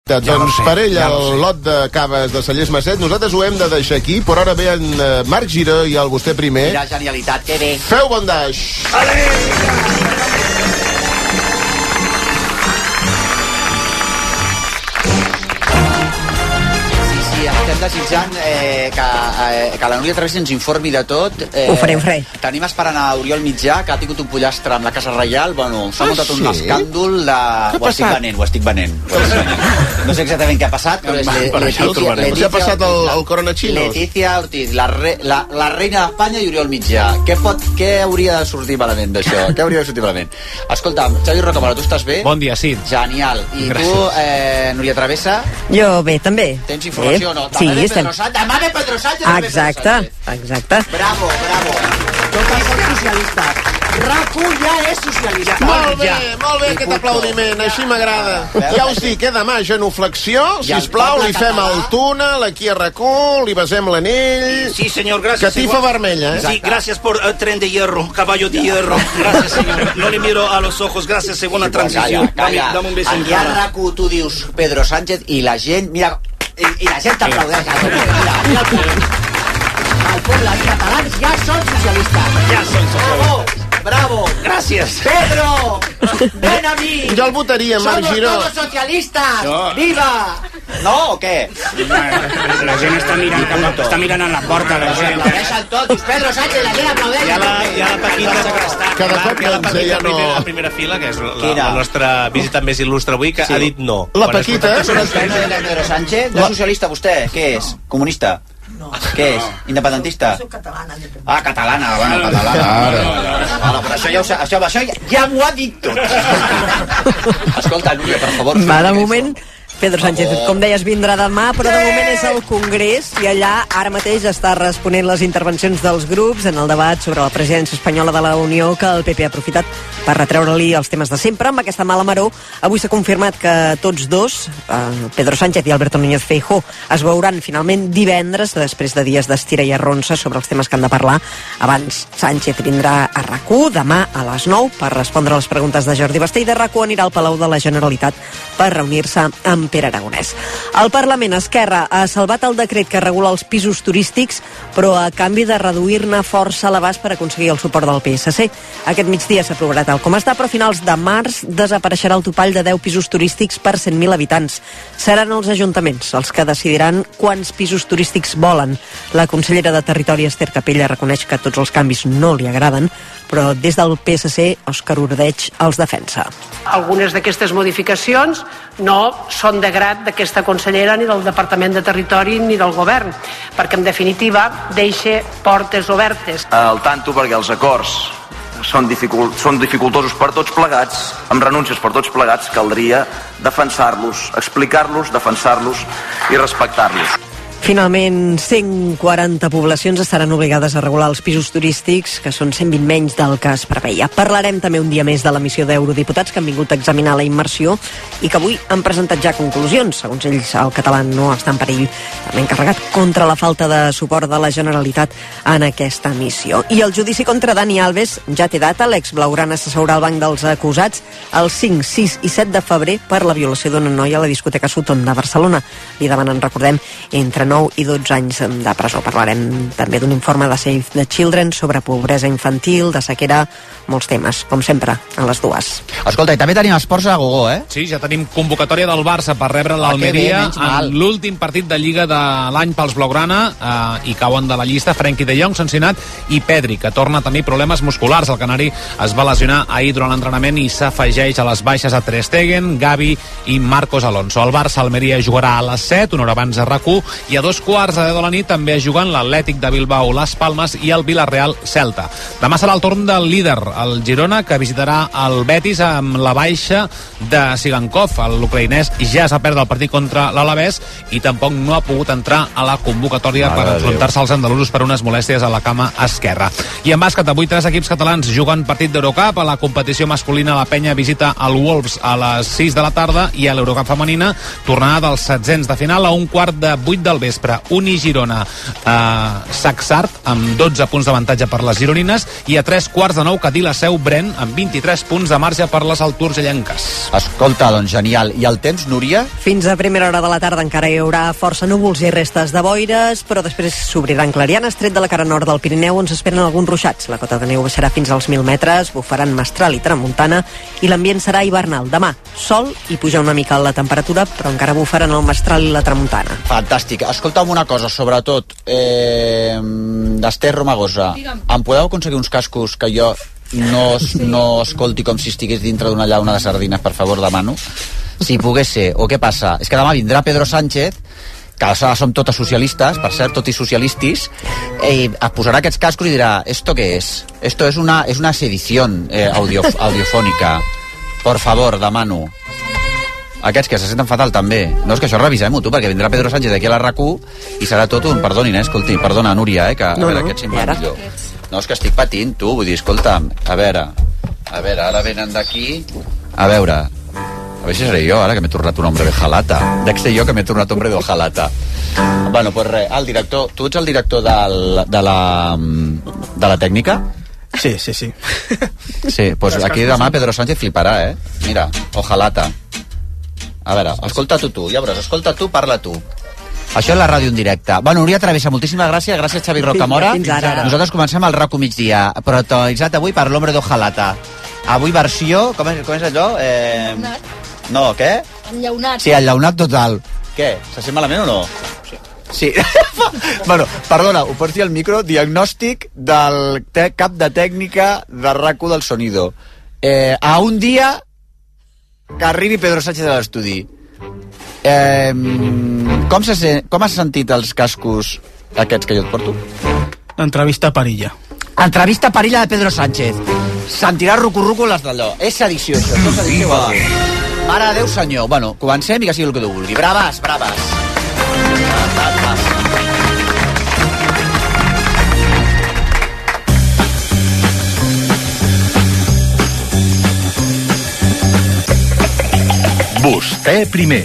Perfecte, doncs per ell el lot de caves de Cellers Masset nosaltres ho hem de deixar aquí, però ara ve en Marc Giró i el vostè primer. Mira, genialitat, que bé. Feu bon daix! Estem desitjant que la Núria Travessa ens informi de tot. Ho farem. Tenim esperant a Oriol Mitjà, que ha tingut un pollastre amb la Casa Reial. Bueno, s'ha muntat un escàndol de... Ho estic venent. No sé exactament què ha passat, però és Què ha passat el coronachinos? Leticia Ortiz, la reina d'Espanya i Oriol Mitjà. Què hauria de sortir malament d'això? Què hauria de sortir malament? Escolta, Xavi Rocamora, tu estàs bé? Bon dia, sí. Genial. I tu, Núria Travessa? Jo bé, també. Tens informació o no? Sí, estem. Demà ve Pedro Sánchez. Exacte. Bravo. Totes són socialistes. RAC1 ja és socialista. Molt bé, aquest aplaudiment, així m'agrada. Ja us dic, demà genuflexió, sisplau, li fem el túnel aquí a RAC1, li besem l'anell. Sí, señor, gracias. Catifa vermella, Sí, gracias por tren de hierro, caballo de hierro. Gracias, señor. No le miro a los ojos, gracias, segunda transición. Calla. Dame un beso. Aquí a RAC1 tu dius Pedro Sánchez i la gent, mira, i la gent t'aplaudeix. Mira el poble, els catalans ja són socialistes. Ja són socialistes. Bravo. Gracias. Pedro, ven a mí. Jo el votaria, Marc Giró. Somos todos socialistas. ¡Viva! ¿No o què? La gent està mirant a la porta. Aplaudeixen tots. Pedro Sánchez, la gent aplaudeix. Hi ha la Paquita, Cada cop a primera fila, que és la nostra visita més il·lustre avui, que ha dit no. La Paquita. Pedro Sánchez, no és socialista vostè? Què és? Comunista? No. Què és? Independentista? Soc catalana. Catalana, bueno, catalana. Però això ja m'ho ha dit tot. Escolta, Núria, per favor. Va, de moment, Pedro Sánchez, com deies, vindrà demà, però de moment és al Congrés i allà ara mateix està responent les intervencions dels grups en el debat sobre la presidència espanyola de la Unió, que el PP ha aprofitat per retreure-li els temes de sempre. Amb aquesta mala maror, avui s'ha confirmat que tots dos, Pedro Sánchez i Alberto Núñez Feijóo, es veuran finalment divendres, després de dies d'estira i arronsa sobre els temes que han de parlar. Abans, Sánchez vindrà a RAC1 demà a les 9 per respondre a les preguntes de Jordi Basté, i de RAC1 anirà al Palau de la Generalitat per reunir-se amb Pere Aragonès. El Parlament, Esquerra, ha salvat el decret que regula els pisos turístics, però a canvi de reduir-ne força l'abast per aconseguir el suport del PSC. Aquest migdia s'aprovarà tal com està, però a finals de març desapareixerà el topall de 10 pisos turístics per 100.000 habitants. Seran els ajuntaments els que decidiran quants pisos turístics volen. La consellera de Territori, Esther Capella, reconeix que tots els canvis no li agraden, però des del PSC, Òscar Ordeig els defensa. Algunes d'aquestes modificacions no són de grat d'aquesta consellera, ni del Departament de Territori, ni del Govern, perquè en definitiva deixa portes obertes. Al tanto, perquè els acords són dificultosos per tots plegats, amb renúncies per tots plegats, caldria defensar-los, explicar-los, defensar-los i respectar-los. Finalment, 140 poblacions estaran obligades a regular els pisos turístics, que són 120 menys del que es preveia. Parlarem també un dia més de la missió d'eurodiputats que han vingut a examinar la immersió i que avui han presentat ja conclusions. Segons ells, el català no està en perill. També han carregat contra la falta de suport de la Generalitat en aquesta missió. I el judici contra Dani Alves ja té data. L'ex blaugrana s'asseurà al banc dels acusats el 5, 6 i 7 de febrer per la violació d'una noia a la discoteca Sutton de Barcelona. Li demanen, recordem, entre 9 i 12 anys de presó. Parlarem també d'un informe de Save the Children sobre pobresa infantil, de sequera, molts temes, com sempre, a les dues. Escolta, i també tenim esports a gogo, eh? Sí, ja tenim convocatòria del Barça per rebre l'Almeria en l'últim partit de Lliga de l'any pels blaugrana, i cauen de la llista Frenkie de Jong, sancionat, i Pedri, que torna a tenir problemes musculars. El canari es va lesionar ahir durant l'entrenament i s'afegeix a les baixes a Ter Stegen, Gavi i Marcos Alonso. El Barça-Almeria jugarà a les 7, una hora abans de RAC1, i a 2:15 de la nit també juguen l'Atlètic de Bilbao, Las Palmes i el Villarreal Celta. Demà serà el torn del líder, el Girona, que visitarà el Betis amb la baixa de Sigankov. L'ucraïnès ja s'ha perdut el partit contra l'Alavés i tampoc no ha pogut entrar a la convocatòria per enfrontar-se als andalusos per unes molèsties a la cama esquerra. I en bàsquet, avui 3 equips catalans juguen partit d'Eurocup. A la competició masculina, la Penya visita el Wolves a les 6 de la tarda, i a l'Eurocup femenina, tornada dels setzents de final a 1:15 del vespre. vespre. Uni-Girona, Saxart, amb 12 punts d'avantatge per les gironines, i a 3:15 Cadí-la-Seu-Bren, amb 23 punts de marge per les alturgellenques. Escolta, doncs genial. I el temps, Núria? Fins a primera hora de la tarda encara hi haurà força núvols i restes de boires, però després s'obriran clarianes, tret de la cara nord del Pirineu, on s'esperen alguns ruixats. La cota de neu baixarà fins als 1.000 metres, bufaran mestral i tramuntana, i l'ambient serà hivernal. Demà, sol i puja una mica la temperatura, però encara bufaran el mestral i la tramuntana. Fantàstic. Escolta'm una cosa, sobretot, d'Ester Romagosa. Em podeu aconseguir uns cascos que jo no escolti com si estigués dintre d'una llauna de sardines, per favor, demano? Si pogués ser. O què passa? És que demà vindrà Pedro Sánchez, que ara som totes socialistes, per cert, tot i socialistis, i es posarà aquests cascos i dirà, ¿esto qué es? Esto es una sedición audiofònica. Por favor, demano. Aquests que se senten fatal també. No, és que això revisem-ho, tu, perquè vindrà Pedro Sánchez aquí a la RAC1 i serà tot un... Perdonin, escolti, perdona, Núria, que a veure, aquest sempre millor. No, és que estic patint, tu, vull dir, escolta'm, a veure, ara venen d'aquí, a veure si seré jo, ara, que m'he tornat un hombre de jalata. Dec ser jo que m'he tornat hombre de jalata. Bueno, pues res, el director... Tu ets el director de la tècnica? Sí. Sí, pues aquí demà Pedro Sánchez fliparà, Mira, ojalata. A veure, escolta tu, ja veuràs, escolta tu, parla tu. Això és la ràdio en directe. Bueno, Núria Travessa, moltíssimes gràcies. Gràcies, Xavi Rocamora. Fins ara. Nosaltres comencem el RAC1 migdia, protagonitzat avui per l'Hombre d'Ojalata. Avui versió... Com és allò? No, què? Enllaunat. Sí, enllaunat total. Què? Se sent malament o no? Sí. Bueno, perdona, ho pots dir al micro? Diagnòstic del cap de tècnica de RAC1 del Sonido. A un dia que arribi Pedro Sánchez a l'estudi. Com has sentit els cascos aquests que jo et porto? Entrevista a Parilla. Entrevista a Parilla de Pedro Sánchez. Sentirà rucu-rucu les d'allò. És sedició, això. És sedició. Mare de Déu, senyor. Bueno, comencem i que sigui el que tu vulgui. Braves. Vostè primer.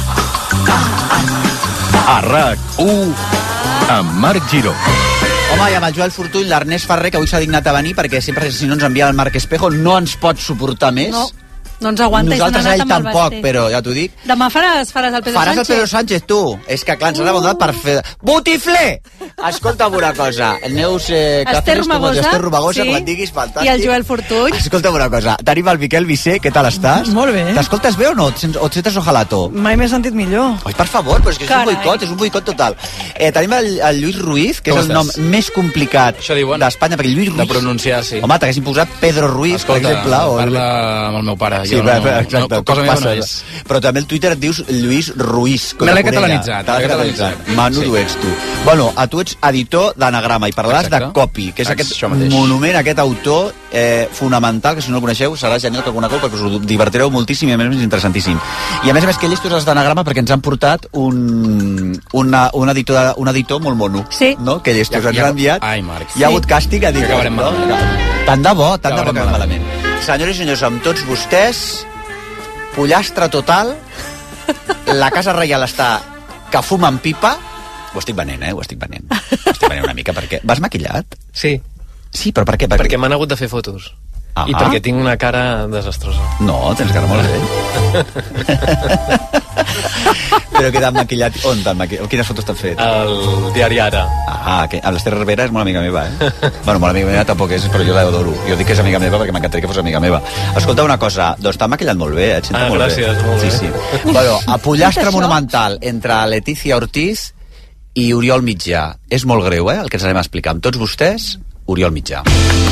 A RAC1 amb Marc Giró. Home, i amb el Joel Fortuny, l'Ernest Ferrer, que avui s'ha dignat a venir, perquè sempre, si no ens envia el Marc Espejo, no ens pot suportar més. No ens aguanta. Nosaltres a ell tampoc, però ja t'ho dic. Demà faràs el Pedro Sánchez. Faràs el Pedro Sánchez, tu. És que, clar, ens ha abandonat per fer... Botifler! Escolta'm una cosa. Neus Ester Romagosa, sí. Quan et diguis, fantàstic. I el Joel Fortuny. Escolta'm una cosa. Tenim el Miquel Vicé, què tal estàs? Molt bé. T'escoltes bé o no? O et sentes ojalato? Mai m'he sentit millor. Oi, per favor, però és que és un boicot total. Tenim el Lluís Ruiz, que és el nom més complicat d'Espanya, perquè Lluís Ruiz... De pronunciar, sí. Home, t'haguessin posat Pedro Ruiz, per exemple. Parla amb el meu pare. Sí, exacte. Cosa meva no és. Però també el Twitter et dius Lluís Ruiz. Me l'he catalanitzat. Menudo ets tu. Bueno, tu ets editor d'Anagrama i parlaràs de Copy, que és aquest monument, aquest autor fonamental, que si no el coneixeu serà genial que el conegueu, perquè us ho divertireu moltíssim i a més és interessantíssim. I a més que ells tots els d'Anagrama perquè ens han portat un editor molt mono. Sí. No? Que ells tots ens han enviat. Ai, Marc. Hi ha hagut càstig a dir. Acabarem malament. Tant de bo que acabem malament. Senyors i senyors, amb tots vostès, pollastre total, la Casa Reial està que fuma en pipa. Ho estic venent, ho estic venent. Ho estic venent una mica, perquè... Vas maquillat? Sí. Sí, però per què? Perquè m'han hagut de fer fotos. I perquè tinc una cara desastrosa. No, tens cara molt bé. Però que t'han maquillat... On t'han maquillat? Quines fotos t'han fet? El diari Ara. Que l'Ester Rivera és molt amiga meva, Bueno, molt amiga meva tampoc és, però jo l'adoro. Jo dic que és amiga meva perquè m'encantaria que fos amiga meva. Escolta una cosa, doncs t'han maquillat molt bé, et sento molt gràcies, bé. Molt bé. Sí. Bueno, a pollastre monumental entre Letícia Ortiz i Oriol Mitjà. És molt greu, el que ens anem a explicar. Amb tots vostès, Oriol Mitjà.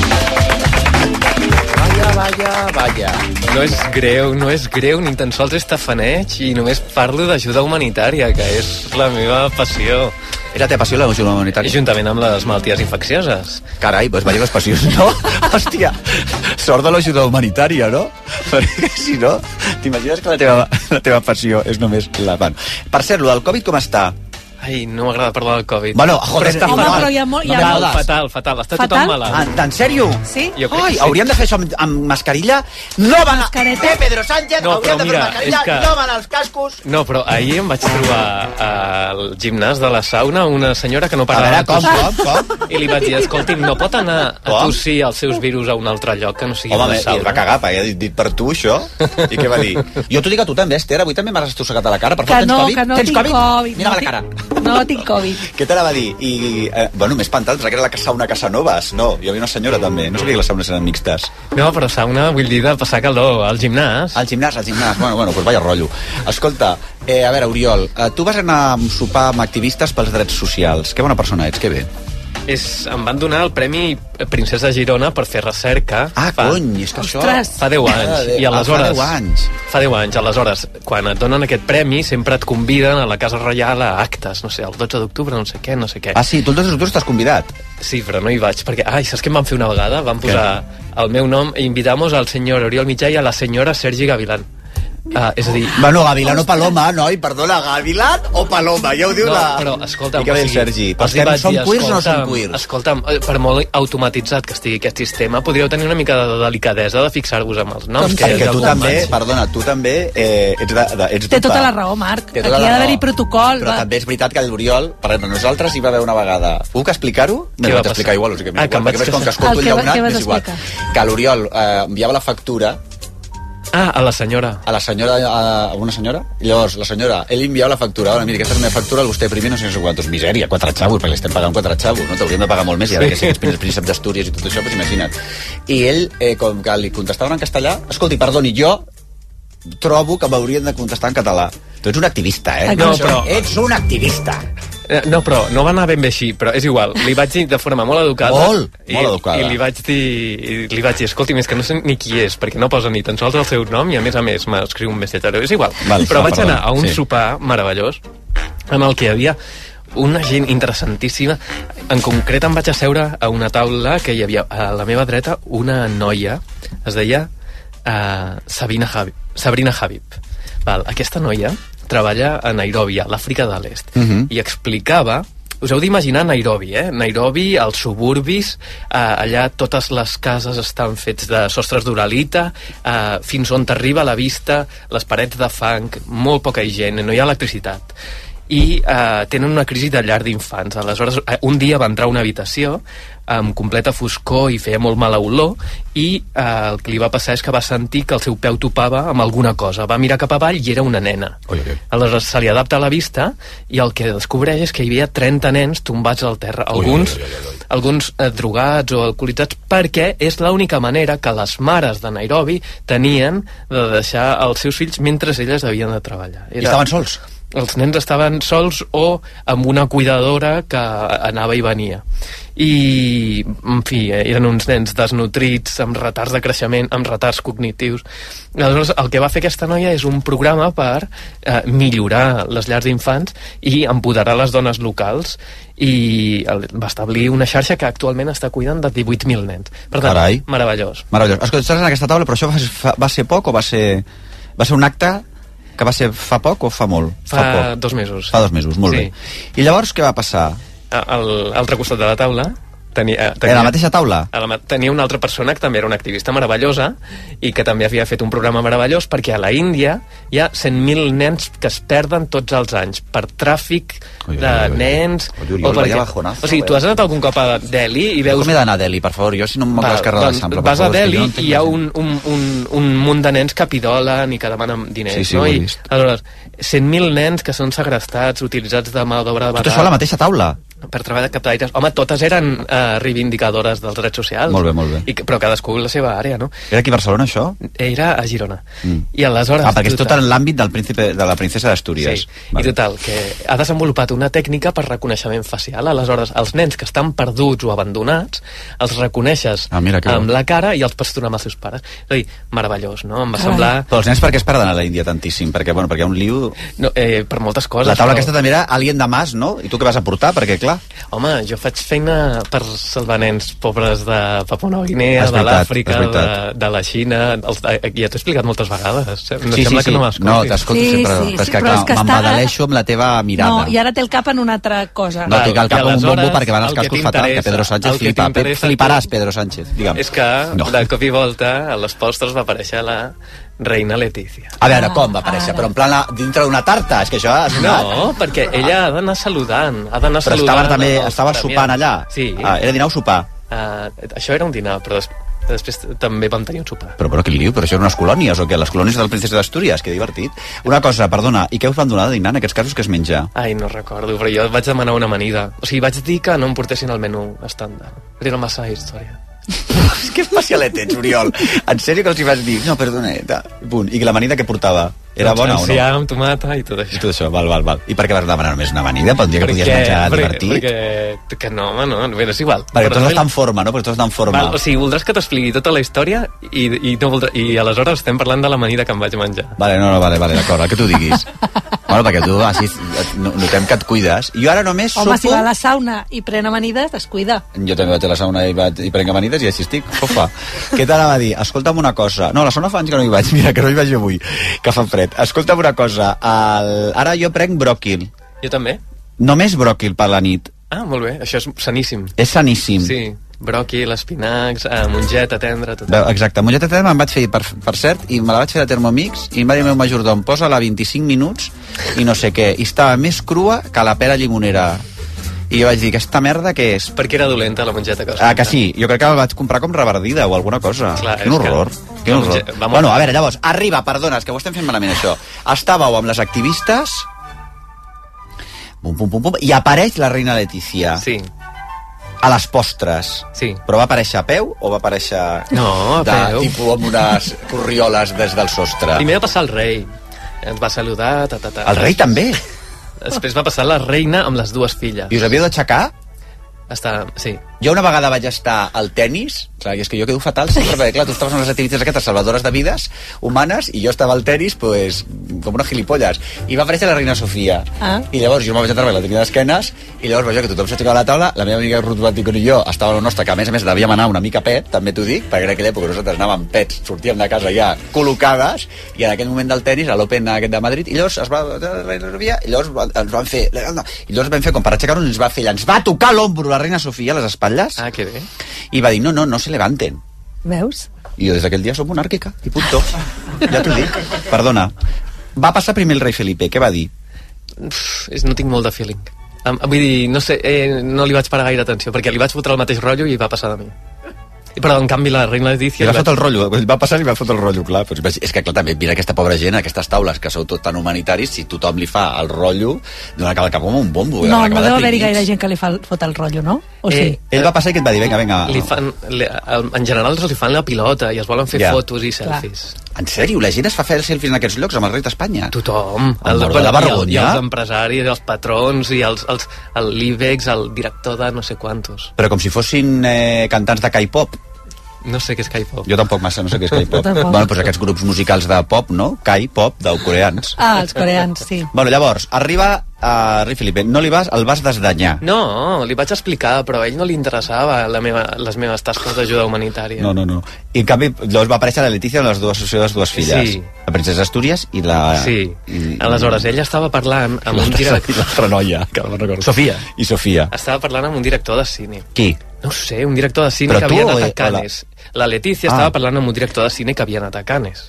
Vaya. No és greu, ni tan sols és tafaneig, i només parlo d'ajuda humanitària, que és la meva passió. És la teva passió, l'ajuda humanitària? I juntament amb les malalties infeccioses. Carai, doncs vaya les passions, no? Hòstia, sort de l'ajuda humanitària, no? Perquè si no, t'imagines que la teva passió és només la... Per cert, lo del Covid com està? Ai, no m'agrada parlar del Covid. Bueno, joder, però està home, fatal. però hi ha molt... Fatal. Està Fatal? tothom malalt. En sèrio? Sí? Jo crec que sí. Hauríem de fer això amb mascarilla. No van a... Mascareta? Pedro Sánchez, No, hauríem però de fer mira, mascarilla, és que- no van als cascos. No, però ahir em vaig trobar al gimnàs de la sauna una senyora que no A parava veure, de tossir. com? I li vaig dir, escolti'm, no pot anar a Com? tossir els seus virus a un altre lloc que no sigui Home, una i es sauna. va cagar, perquè ha dit per tu, això. I què va dir? Jo t'ho dic a tu també, Esther, avui també m'has estossegat a la cara. Per Que favor, tens no, Covid? que no Tens tinc Covid. Mira no la cara. No tinc Covid. Què te la va dir? I, bueno, m'he espantat, pensava que era la sauna Casanovas. No, hi havia una senyora també. No sabia que les saunes eren mixtes. No, però sauna vull dir de passar calor al gimnàs. Al gimnàs. Bueno, pues vaya rotllo. Escolta, a veure, Oriol, tu vas anar a sopar amb activistes pels drets socials. Que bona persona ets, que bé. Em van donar el Premi Princesa Girona per fer recerca. Cony, és que això... Fa 10 anys. I aleshores... Fa 10 anys. Fa 10 anys. Aleshores, quan et donen aquest premi, sempre et conviden a la Casa Reial a actes. No sé, el 12 d'octubre, no sé què. Ah, sí, tu el 12 d'octubre estàs convidat. Sí, però no hi vaig, perquè... Ai, saps què em van fer una vegada? Van posar el meu nom i invitamos al senyor Oriol Mitjà i a la senyora Sergi Gavilán. És a dir... Bueno, Gavilán o Paloma, noi, perdona, Gavilán o Paloma, ja ho diu no, la... però, escolta'm... I què ve el Sergi? Som queers o no som queers? Escolta'm, per molt automatitzat que estigui aquest sistema, podríeu tenir una mica de delicadesa de fixar-vos amb els noms. Perquè tu també, perdona, tu també ets Té tota la raó, Marc. Aquí ha d'haver-hi protocol. Però també és veritat que l'Oriol, per exemple, nosaltres hi va haver una vegada... Puc explicar-ho? Què va passar? Explicar igual, o sigui, que em vaig perquè com que escolto un llaunat, vas és igual. explicar? Que l'Oriol enviava la factura a la senyora. A una senyora. I llavors, la senyora, ell enviava la factura. Ara, mira, aquesta és la meva factura, vostè primer no sé quantos. Misèria, 4 xavos, perquè li estem pagant 4 xavos, no? T'hauríem de pagar molt més, i ara que siguis príncep d'Astúries i tot això, doncs imagina't. I ell, com que li contestaven en castellà, escolti, perdoni, jo trobo que m'haurien de contestar en català. Tu ets un activista, eh? No, però... Ets un activista. No, però no va anar ben bé així, però és igual. Li vaig dir de forma molt educada. Molt educada. I li vaig dir, escolti, més que no sé ni qui és, perquè no posa ni tan sols el seu nom i a més m'escriu un missatge. És igual. Però vaig anar a un sopar meravellós en el que hi havia una gent interessantíssima. En concret em vaig asseure a una taula que hi havia a la meva dreta una noia, es deia Sabrina Habib. Aquesta noia treballa a Nairobi, a l'Àfrica de l'Est, i explicava... Us heu d'imaginar Nairobi, Nairobi, als suburbis, allà totes les cases estan fets de sostres d'uralita, fins on t'arriba la vista, les parets de fang, molt poca higiene, no hi ha electricitat. I tenen una crisi de llar d'infants. Aleshores, un dia va entrar a una habitació amb completa foscor i feia molt mala olor, i el que li va passar és que va sentir que el seu peu topava amb alguna cosa. Va mirar cap avall i era una nena. Aleshores se li adapta a la vista i el que descobreix és que hi havia 30 nens tombats al terra, alguns drogats o alcoholitzats, perquè és l'única manera que les mares de Nairobi tenien de deixar els seus fills mentre elles havien de treballar. I estaven sols? Els nens estaven sols o amb una cuidadora que anava i venia. I, en fi, eren uns nens desnutrits, amb retards de creixement, amb retards cognitius. Aleshores, el que va fer aquesta noia és un programa per millorar les llars d'infants i empoderar les dones locals, i va establir una xarxa que actualment està cuidant de 18.000 nens. Per tant, meravellós. Escolta, estàs en aquesta taula, però això va ser poc o va ser un acte que va ser fa poc o fa molt? Fa 2 mesos. Fa 2 mesos, molt bé. I llavors què va passar? A l'altre costat de la taula tenia la mateixa taula? Tenia una altra persona que també era una activista meravellosa i que també havia fet un programa meravellós, perquè a la Índia hi ha 100.000 nens que es perden tots els anys per tràfic de nens. O sigui, tu has anat algun cop a Delhi i veus... Com he d'anar a Delhi, per favor? Jo si no em moc l'esquerra de l'Eixample. Vas a Delhi i hi ha un munt de nens que pidolen i que demanen diners. Sí, ho he vist. Aleshores, 100.000 nens que són segrestats, utilitzats de mà d'obra de batalla. Tot això a la mateixa taula? Per treballar de captaires. Home, totes eren reivindicadores dels drets socials. Molt bé. Però cadascú la seva àrea, no? Era aquí a Barcelona, això? Era a Girona. I aleshores... perquè és tot en l'àmbit de la princesa d'Astúries. Sí, i total, que ha desenvolupat una tècnica per reconeixement facial. Aleshores, els nens que estan perduts o abandonats, els reconeixes amb la cara i els pots tornar amb els seus pares. És a dir, meravellós, no? Em va semblar... Però els nens per què es perden a la Índia tantíssim? Perquè hi ha un lío... No, per moltes coses. La taula aquesta també era Alien Damas, no? I tu què vas aportar? Perquè, clar, clar. Home, jo faig feina per salvar nens pobres de Papua Nova Guinea, de l'Àfrica, de la Xina. Ja t'ho he explicat moltes vegades. Sí. Que no m'escoltis. No, t'escolto sempre. Però és que m'embadaleixo amb la teva mirada. No, i ara té el cap en una altra cosa. No, tinc el cap en un bombo perquè van els cascos fatal, que Pedro Sánchez flipa. Fliparàs, Pedro Sánchez, digue'm. És que de cop i volta a les postres va aparèixer la reina Letícia. A veure, com va aparèixer? Però en plan dintre d'una tarta? És que això... No, perquè ella ha d'anar saludant. Però estava sopant allà? Sí. Era dinar o sopar? Això era un dinar, però després també vam tenir un sopar. Però què li diu? Però això eren unes colònies o què? Les colònies del Princesa d'Astúries? Que divertit. Una cosa, perdona, i què us van donar de dinar en aquests casos que es menja? Ai, no recordo, però jo vaig demanar una amanida. O sigui, vaig dir que no em portessin el menú estàndard. Era massa història. Que especialet ets, Oriol. En sèrio que els hi vas dir? No, perdoneta. Punt. I que l'amanida que portava? Era bona o no? Amb tomata i tot això. I tot això, val. I per què vas demanar només una amanida? Per un dia que podies menjar divertit? Perquè no, home, no, és igual. Perquè tot està en forma, no? Perquè tot està en forma. O sigui, voldràs que t'expliqui tota la història i aleshores estem parlant de l'amanida que em vaig menjar. Vale, d'acord, el que tu diguis. Bueno, perquè tu així notem que et cuides. Jo ara només sopo... Home, si va a la sauna i pren amanides, descuida. Jo també vaig a la sauna i prenc amanides i així estic, fofa. Què t'anava a dir? Escolta'm una cosa. No, a la sauna fa anys que no hi vaig, mira, que no hi vaig avui, que fa fred. Escolta'm una cosa. Ara jo prenc bròquil. Jo també. Només bròquil per la nit. Ah, molt bé, això és saníssim. És saníssim. Sí. Bròquil, espinacs, mongeta tendra, tot. Exacte, mongeta tendra me'n vaig fer, per cert, i me la vaig fer de Thermomix, i em va dir el meu majordom, posa-la 25 minuts i no sé què, i estava més crua que la pera llimonera. I jo vaig dir, aquesta merda què és? Perquè era dolenta la mongeta que que sí, jo crec que la vaig comprar com reverdida o alguna cosa. Clar, quin horror. Bueno, a veure, llavors, arriba, perdona, és que ho estem fent malament això. Estàveu amb les activistes, i apareix la reina Letícia. Sí. A les postres. Sí. Però va aparèixer a peu o va aparèixer... No, a peu. Tipus amb unes corrioles des del sostre? Primer va passar el rei. Ens va saludar... El rei també? Després va passar la reina amb les dues filles. I us havíeu d'aixecar? Sí. Jo una vegada vaig estar al tennis, clar, és que jo quedo fatal sempre, perquè clar, tu estaves en les activitats aquestes salvadores de vides humanes i jo estava al tennis, pues, com una gilipolles. I va aparèixer la reina Sofia. I llavors jo me vaig entrar perquè la tenia d'esquenes i llavors vaig veure que tothom s'aixecava a la taula, la meva amiga Ruth Baticón i jo estava a la nostra, que a més devíem anar una mica pet, també t'ho dic, perquè en aquella època nosaltres anàvem pets, sortíem de casa ja col·locades, i en aquell moment del tennis, a l'Open aquest de Madrid, i llavors es va la reina Sofia, i llavors ens van fer, com per aixecar-nos, ens va tocar l'ombro la reina Sofia a les espatlles. Ah, que bé. I va dir, no se levanten. Veus? I jo des d'aquell dia som monàrquica, i punto. Ja t'ho dic. Perdona. Va passar primer el rei Felipe, què va dir? No tinc molt de feeling. Vull dir, no sé, no li vaig parar gaire atenció, perquè li vaig fotre el mateix rotllo i va passar de mi. Però en canvi la reina Letícia... I va fotre el rotllo, va passar i va fotre el rotllo, clar. Pues és que clar, també, mira aquesta pobra gent, aquestes taules que sou tot tan humanitaris, si tothom li fa el rotllo, dona cap com un bombo. No deu haver-hi gaire gent que li fot el rotllo, no? O sí? Ell va passar i que et va dir, vinga. En general els li fan la pilota i es volen fer fotos i selfies. En sèrio? La gent es fa fer selfies en aquests llocs amb el rei d'Espanya? Tothom. I els empresaris, els patrons, i l'IBEX, el director de no sé quantos. Però com si fossin cantants de K-pop. No sé què és K-pop. Jo tampoc massa, no sé què és K-pop. Bueno, doncs aquests grups musicals de pop, no? K-pop, dels coreans. Els coreans, sí. Bueno, llavors, arriba rei Felipe, el vas desdanyar. No, li vaig explicar, però a ell no li interessava les meves tasques d'ajuda humanitària. No. I en canvi, llavors va aparèixer la Letícia amb les dues filles. Sí. La princesa Astúries i la... Sí. Aleshores, ella estava parlant amb un director... I l'altra noia, que no recordo. Sofia. Estava parlant amb un director de cine. Qui? No ho sé, un director de cine que havia anat a Cannes. La Letícia estava parlant amb un director de cine que havia anat a Cannes.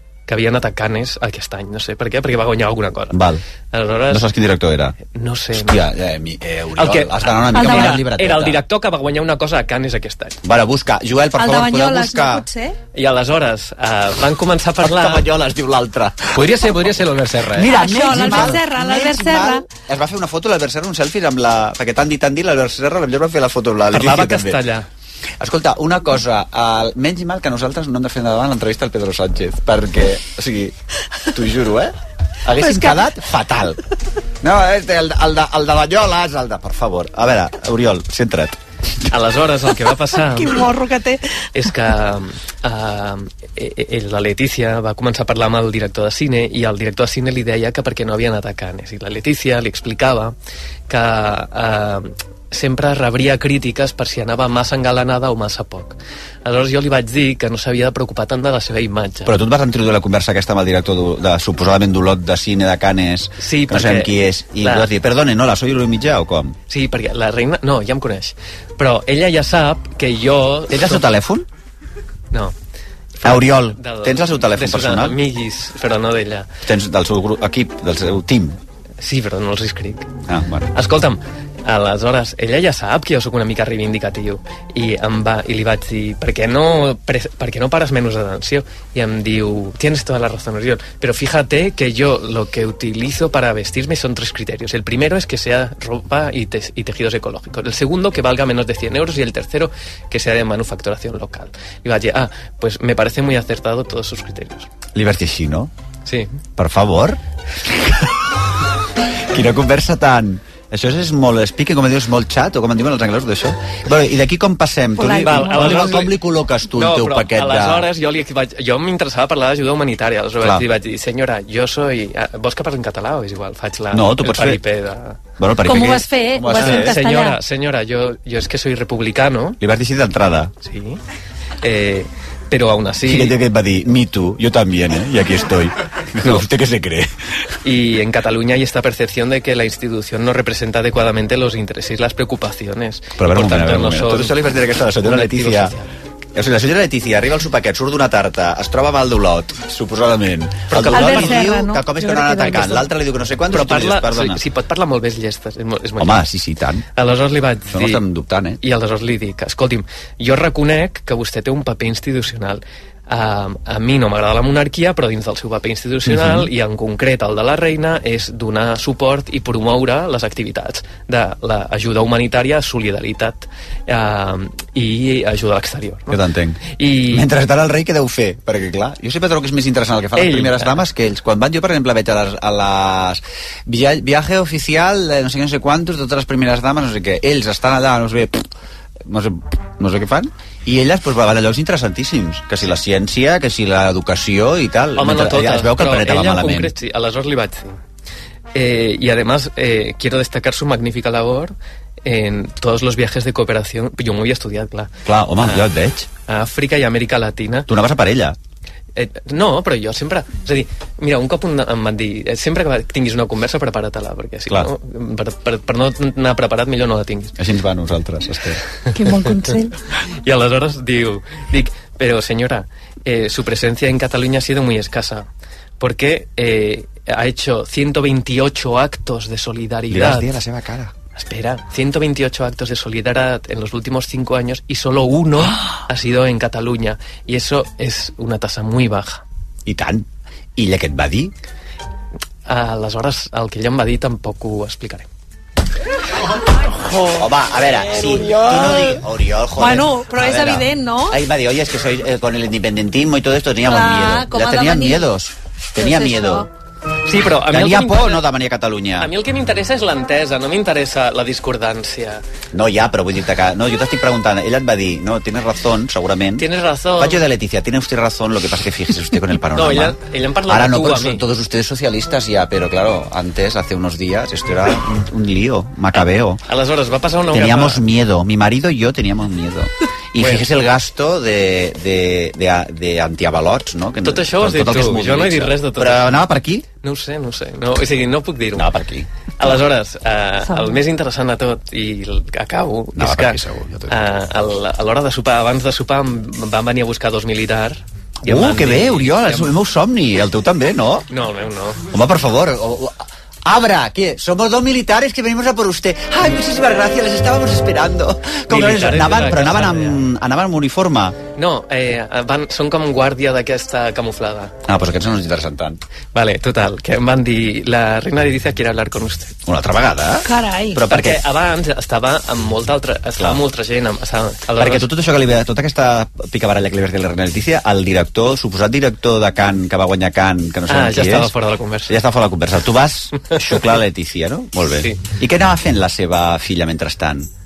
Aquest any, no sé per què, perquè va guanyar alguna cosa. Val. Aleshores, no saps quin director era? No sé. Hòstia, Oriol, has d'anar una mica amb la llibreteta. Era el director que va guanyar una cosa a Cannes aquest any. Vale, busca. Joel, per favor, podeu buscar... No pot ser? I aleshores van començar a parlar... El Cabanyoles, diu l'altre. Podria ser l'Albert Serra, Mira, l'Albert Serra. Es va fer una foto l'Albert Serra, un selfie amb la... Perquè tant dit l'Albert Serra, va fer la foto amb la Letícia també. Parlava castellà. Escolta, una cosa, menys mal que nosaltres no hem de fer endavant l'entrevista al Pedro Sánchez, perquè, o sigui, t'ho juro, haguéssim quedat fatal. No, el de Banyoles, per favor. A veure, Oriol, centra't. Aleshores, el que va passar... Quin morro que té. És que la Letícia va començar a parlar amb el director de cine i el director de cine li deia que perquè no havia anat a Cannes. I la Letícia li explicava que sempre rebria crítiques per si anava massa engalanada o massa poc. Aleshores jo li vaig dir que no s'havia de preocupar tant de la seva imatge. Però tu et vas introduir la conversa aquesta amb el director de suposadament d'Olot de cine de Cannes, sí, que no sabem qui és, i li vas dir, perdone, no, la soy Luis Mitjà o com? Sí, perquè la reina... No, ja em coneix. Però ella ja sap que jo... Tens el seu telèfon? No. Oriol, tens el seu telèfon personal? Amiguis, però no d'ella. Tens del seu equip, del seu team? Sí, però no els escric. Ah, bueno. Escolta'm, aleshores, ella ja sap que jo sóc una mica reivindicatiu i li vaig dir, per què no pares menos atenció? I em diu, tienes toda la razón, Oriol, pero fíjate que yo lo que utilizo para vestirme son 3 criterios. El primero es que sea ropa y tejidos ecológicos. El segundo, que valga menos de 100 euros. Y el tercero, que sea de manufacturación local. I vaig dir, pues me parece muy acertado todos sus criterios. Li vas dir així, no? Sí. Per favor? Quina conversa tan... Això és molt speaking, com dius, molt chat, o com en diuen els anglesos d'això. Bueno, i d'aquí com passem? Com li col·loques tu el teu paquet de... No, però aleshores jo m'interessava parlar d'ajuda humanitària. Aleshores li vaig dir, senyora, jo soy... Vols que parli en català o és igual? Faig el paripé de... Bueno, com ho vas fer? Ho vas fer en castellà? Senyora, yo es que soy republicano. Li vas dir així d'entrada? Sí. Pero aún así... Sí, que va dir, me too, yo también, y aquí estoy. No, ¿usted qué se cree? Y en Cataluña hay esta percepción de que la institución no representa adecuadamente los intereses y las preocupaciones. Però a veure, un moment. Tot això li vas dir aquesta a la senyora Letícia. O sigui, la senyora Letícia arriba al supermercat, surt d'una tarta, es troba amb el d'Olot, suposadament. Però que el d'Olot li diu que com és que no han atacant, l'altre li diu que no sé quant, però parla, sí, pot parlar molt bé llestes. Home, sí, tant. Aleshores li vaig dir... No estem dubtant, I aleshores li dic, escolti'm, jo reconec que vostè té un paper institucional. A mi no m'agrada la monarquia, però dins del seu paper institucional i en concret el de la reina és donar suport i promoure les activitats de l'ajuda humanitària, solidaritat i ajuda a l'exterior, no? Jo t'entenc. Mentre està el rei, què deu fer? Perquè clar, jo sempre trobo que és més interessant el que fan les primeres dames que ells. Quan van, jo per exemple veig a les viaje oficial de no sé quantos, totes les primeres dames, no sé què, ells estan allà, no sé què fan, i elles pues, van a llocs interessantíssims, que si la ciència, que si l'educació i tal. Home, no totes, es veu que el planeta va malament. Concret, sí. Aleshores li vaig dir. Y además quiero destacar su magnífica labor en todos los viajes de cooperación. Jo m'ho havia estudiat, clar. Clar, home, jo et veig. A Àfrica i Amèrica Latina. Tu anaves a per ella? No, però jo sempre... És a dir, mira, un cop em van dir sempre que tinguis una conversa, prepara-te-la, perquè si no, per no anar preparat, millor no la tinguis. Així ens va a nosaltres, Esther. Quin bon consell. I aleshores dic, però senyora, su presencia en Cataluña ha sido muy escasa, porque ha hecho 128 actos de solidaridad. Li vas dir a la seva cara. Espera, 128 actos de solidaridad en los últimos 5 años y solo uno ha sido en Cataluña. Y eso es una tasa muy baja. I tant. I ella què et va dir? Aleshores, el que ella em va dir tampoc ho explicaré. Home, a veure, si tu no diguis... Oriol, joder. Bueno, però és evident, no? Ahí va dir, oye, es que soy con el independentismo y todo esto teníamos miedo. Ya tenían miedos. Tenía miedo. Sí, però a mi tenia por no de venir a Catalunya. A mi el que m'interessa és l'entesa, no m'interessa la discordància. No, ja, però vull dir-te que... No, jo t'estic preguntant, ella et va dir, no, tienes razón, segurament. Tienes razón. Faig jo de Leticia, tiene usted razón, lo que pasa es que fíjese usted con el panorama. No, ella em parla ahora de no, tu a son mí. todos ustedes socialistas ya, pero claro, antes, hace unos días, esto era un lío, macabeo. Aleshores, va passar una Teníamos miedo, mi marido y yo teníamos miedo. Y fíjese el gasto de antiavalots, no? Que tot això ho has dit tu, jo no he dit res de tot Però això. anava per aquí? No ho sé. No, o sigui, no puc dir-ho. Anava per aquí. Aleshores, el més interessant de tot, i acabo, és que a l'hora de sopar, abans de sopar, em van venir a buscar 2 militars. Que bé, Oriol, és el meu somni. El teu també, no? No, el meu no. Home, per favor, Abra, ¿qué? Somos 2 militares que venimos a por usted. Ay, muchísimas gracias, les estábamos esperando. Anaven amb uniforme. No, són com guàrdia d'aquesta camuflada. Pues aquests no ens interessen tant. Vale, total, que em van dir, la reina Leticia quiere hablar con usted. Una altra vegada? Carai. Però perquè abans estava amb molta gent. Perquè tot això que li ve, tota aquesta picabaralla que li ve dir la reina Leticia, el director, suposat director de Cannes, que va guanyar Cannes, que no sé qui és... ja estava fora de la conversa. Ja estava fora de la conversa. Tu vas xuclar la Leticia, no? Molt bé. Sí. I què anava fent la seva filla mentrestant?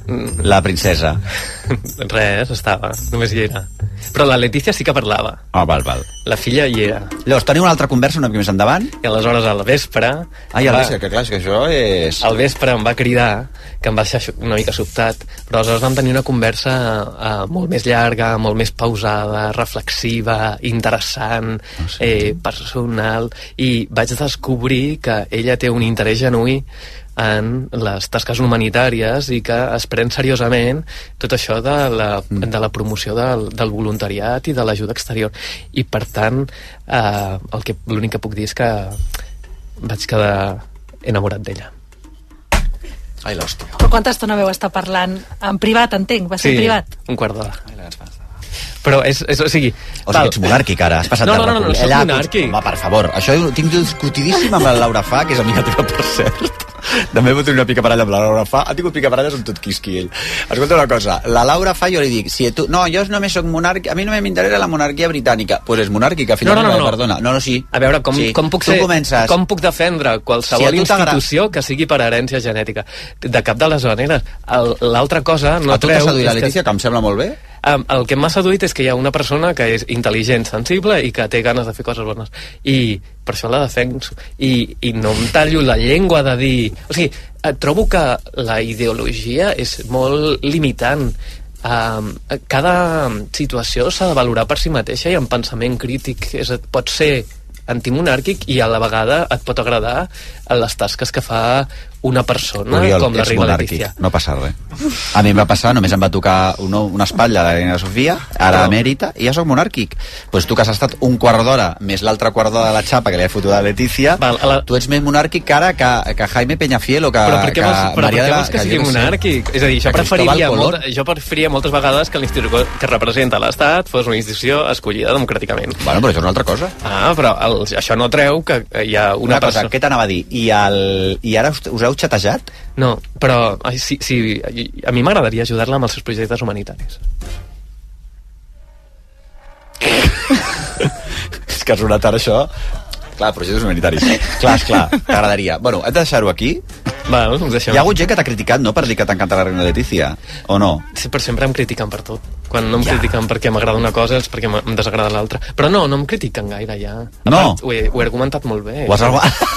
la princesa? Res, estava, només hi era. Però la Letícia sí que parlava. Val. La filla hi era. Llavors, teniu una altra conversa una mica més endavant? I aleshores al vespre... que clar, és que això és... Al vespre em va cridar, que em va deixar una mica sobtat, però aleshores vam tenir una conversa molt més llarga, molt més pausada, reflexiva, interessant, personal, i vaig descobrir que ella té un interès genuí en les tasques humanitàries i que es pren seriosament tot això de la promoció del voluntariat i de l'ajuda exterior. I per tant, l'únic que puc dir és que vaig quedar enamorat d'ella. Ai, l'hòstia. Però quanta estona veu estar parlant? En privat, entenc? Va ser en privat? Un quart d'hora. Però o sigui, ets monàrquic ara, has passat no, soc monàrquic. Home, per favor, això ho tinc discutidíssim amb la Laura Fa, que és amiga teva, per cert. També vau tenir una picaparalla amb la Laura Fa. Ha tingut picaparalles amb tot quisqui, ell. Escolta una cosa, la Laura Fa jo li dic, no, jo només soc monàrquic, a mi només m'interessa la monarquia britànica. Pues és monàrquica, finalment, perdona. No, sí. A veure, com puc defendre qualsevol institució que sigui per herència genètica? De cap de les maneres. L'altra cosa no treu... A tu t'ha seduït la Letícia, que em sembla molt bé? El que m'ha seduït és que hi ha una persona que és intel·ligent, sensible i que té ganes de fer coses bones, i per això la defenso, i no em tallo la llengua de dir... O sigui, trobo que la ideologia és molt limitant. Cada situació s'ha de valorar per si mateixa, i en pensament crític pot ser antimonàrquic i a la vegada et pot agradar les tasques que fa una persona com la reina Letícia. No passa res. A mi em va passar, només em va tocar una espatlla a la reina Sofia, ara emèrita, i ja soc monàrquic. Pues tu que has estat un quart d'hora més l'altre quart d'hora de la xapa que li ha fotut a Letícia, tu ets més monàrquic que ara que Jaime Peñafiel o que Maria de la... Però per què vols que sigui monàrquic? És a dir, jo preferiria moltes vegades que l'institució que representa l'Estat fos una institució escollida democràticament. Bueno, però això és una altra cosa. Però això no treu que hi ha una cosa. Què t'anava a dir? I ara us heu xatejat? No, però a mi m'agradaria ajudar-la amb els seus projectes humanitaris. És que ha sonat ara això. Clar, projectes humanitaris. Clar, t'agradaria. Bueno, hem de deixar-ho aquí. Bueno, hi ha hagut gent que t'ha criticat, no?, per dir que t'encanta la reina Letícia, o no? Sí, però sempre em critiquen per tot. Quan no em critiquen perquè m'agrada una cosa és perquè em desagrada l'altra. Però no em critiquen gaire, ja. No? Ho he argumentat molt bé. Ho has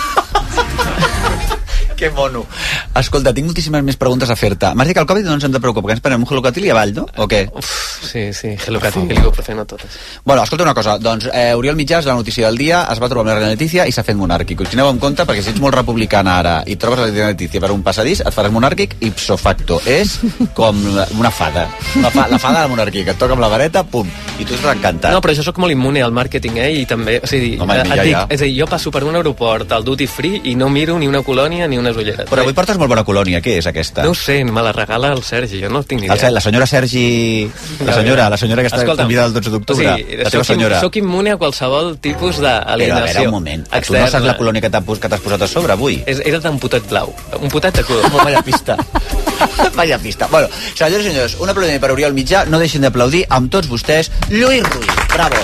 Que mono. Escolta, tinc moltíssimes més preguntes a fer-te. M'has dit que el Covid no ens hem de preocupar, que ens prenem un Gelocatil i avall, no? O què? Sí, Gelocatil i l'ibuprofeno totes. Bueno, escolta una cosa, doncs Oriol Mitjàs, la notícia del dia, es va trobar amb la reina Letícia i s'ha fet monàrquic. Us aneu en compte, perquè si ets molt republicana ara i trobes la reina Letícia per un passadís, et faràs monàrquic ipso facto. És com una fada. La fada de la monarquia, que et toca amb la vareta, pum, i tu estàs encantat. No, però jo sóc molt immune al màrqueting, i també, o sigui, és a dir, jo passo per un aeroport al duty free i no miro ni una colònia ni unes ulleres. Però avui portes molt bona colònia, què és aquesta? No ho sé, me la regala el Sergi, jo no tinc ni idea. La senyora Sergi... La senyora que està convidada el 12 d'octubre, la teva senyora. Soc immune a qualsevol tipus d'alienació. Però a veure, un moment, tu no saps la colònia que t'has posat a sobre avui? Era d'un potet blau, un potet de color. Vaya pista. Vaya pista. Bueno, senyors i senyors, un aplaudiment per Oriol Mitjà, no deixin d'aplaudir amb tots vostès Lluís Ruiz. Bravo.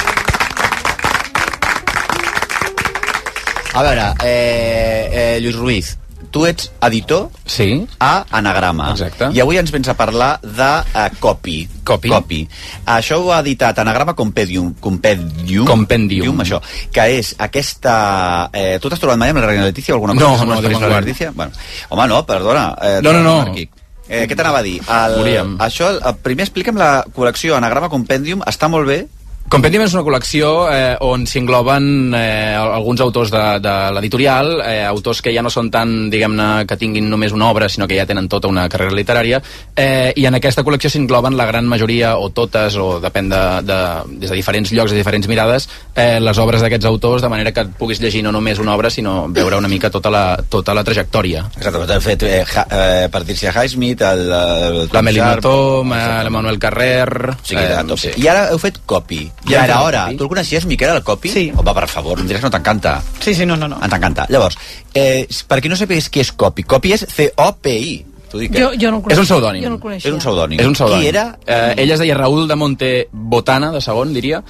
A veure, Lluís Ruiz, tu ets editor a Anagrama. Exacte. I avui ens vens a parlar de Copy. Això ho ha editat Anagrama Compendium, això, que és aquesta... Tu t'has trobat mai amb la reina Letícia o alguna cosa? No, de la Letícia? Bueno, home, no, perdona. No. Què t'anava a dir? Això, primer explica'm la col·lecció Anagrama Compendium, està molt bé. Compendium és una col·lecció on s'engloben alguns autors de l'editorial, autors que ja no són tan, diguem-ne, que tinguin només una obra, sinó que ja tenen tota una carrera literària, i en aquesta col·lecció s'engloben la gran majoria, o totes, o depèn des de diferents llocs, de diferents mirades, les obres d'aquests autors, de manera que puguis llegir no només una obra, sinó veure una mica tota la trajectòria. Exacte, t'hem fet Patricia Highsmith, la Melina Tom, l'Emanuel Carrer... I ara heu fet Copy. Ja era hora. Tu el coneixies, Miquel, el Copy? Sí. Home, per favor, em diràs que no t'encanta. Sí, no. Ens encanta. Llavors, per qui no sapigués qui és Copy, Copy és C-O-P-I. Jo no el coneixia. És un pseudònim. Jo no el coneixia. És un pseudònim. Qui era? Ell es deia Raúl de Monte Botana, de segon, diria,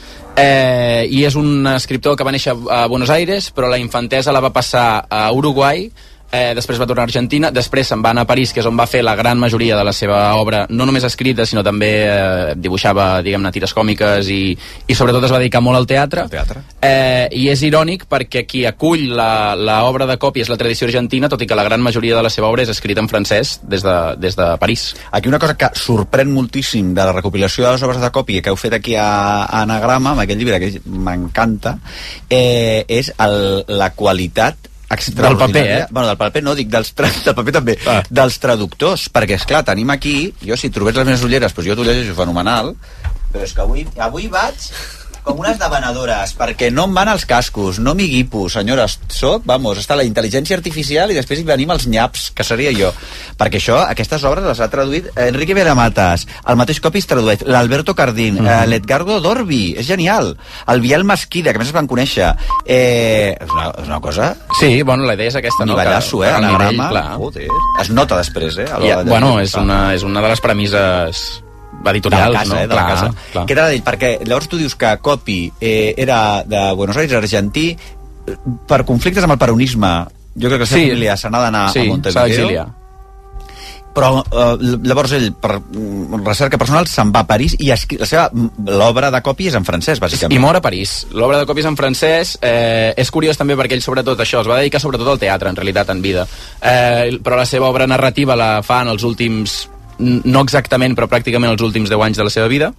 i és un escriptor que va néixer a Buenos Aires, però la infantesa la va passar a Uruguai, després va tornar a Argentina, després se'n va anar a París, que és on va fer la gran majoria de la seva obra, no només escrita, sinó també dibuixava, diguem-ne, tires còmiques i sobretot es va dedicar molt al teatre. I és irònic perquè qui acull l'obra de Coppi és la tradició argentina, tot i que la gran majoria de la seva obra és escrita en francès des de París. Aquí una cosa que sorprèn moltíssim de la recopilació de les obres de Coppi que heu fet aquí a Anagrama, amb aquest llibre que m'encanta, és la qualitat del paper, Bueno, del paper no, dic del paper també, dels traductors, perquè, esclar, tenim aquí, jo si trobés les meves ulleres, doncs jo t'ho llegeixo fenomenal, però és que avui vaig com unes devanadores, perquè no em van els cascos, no m'hi guipo, senyores, està la intel·ligència artificial i després hi venim els nyaps, que seria jo. Perquè aquestes obres les ha traduït Enrique Veramatas, el mateix Coppi es tradueix, l'Alberto Cardín, l'Edgardo Dorbi, és genial, el Biel Mesquida, que més es van conèixer. És una cosa... Sí, bueno, la idea és aquesta, no? Nivellasso, anagrama, joder, es nota després, Bueno, és una de les premisses editorials, de la casa. Què t'ha dit? Perquè llavors tu dius que Coppi era de Buenos Aires, argentí, per conflictes amb el peronisme, jo crec que la seva família se n'ha d'anar a Montevideo, però llavors ell, per recerca personal, se'n va a París i l'obra de Coppi és en francès, bàsicament. I mor a París. L'obra de Coppi és en francès. És curiós també perquè ell sobretot això, es va dedicar sobretot al teatre, en realitat, en vida. Però la seva obra narrativa la fa en els últims, no exactament, però pràcticament els últims 10 anys de la seva vida.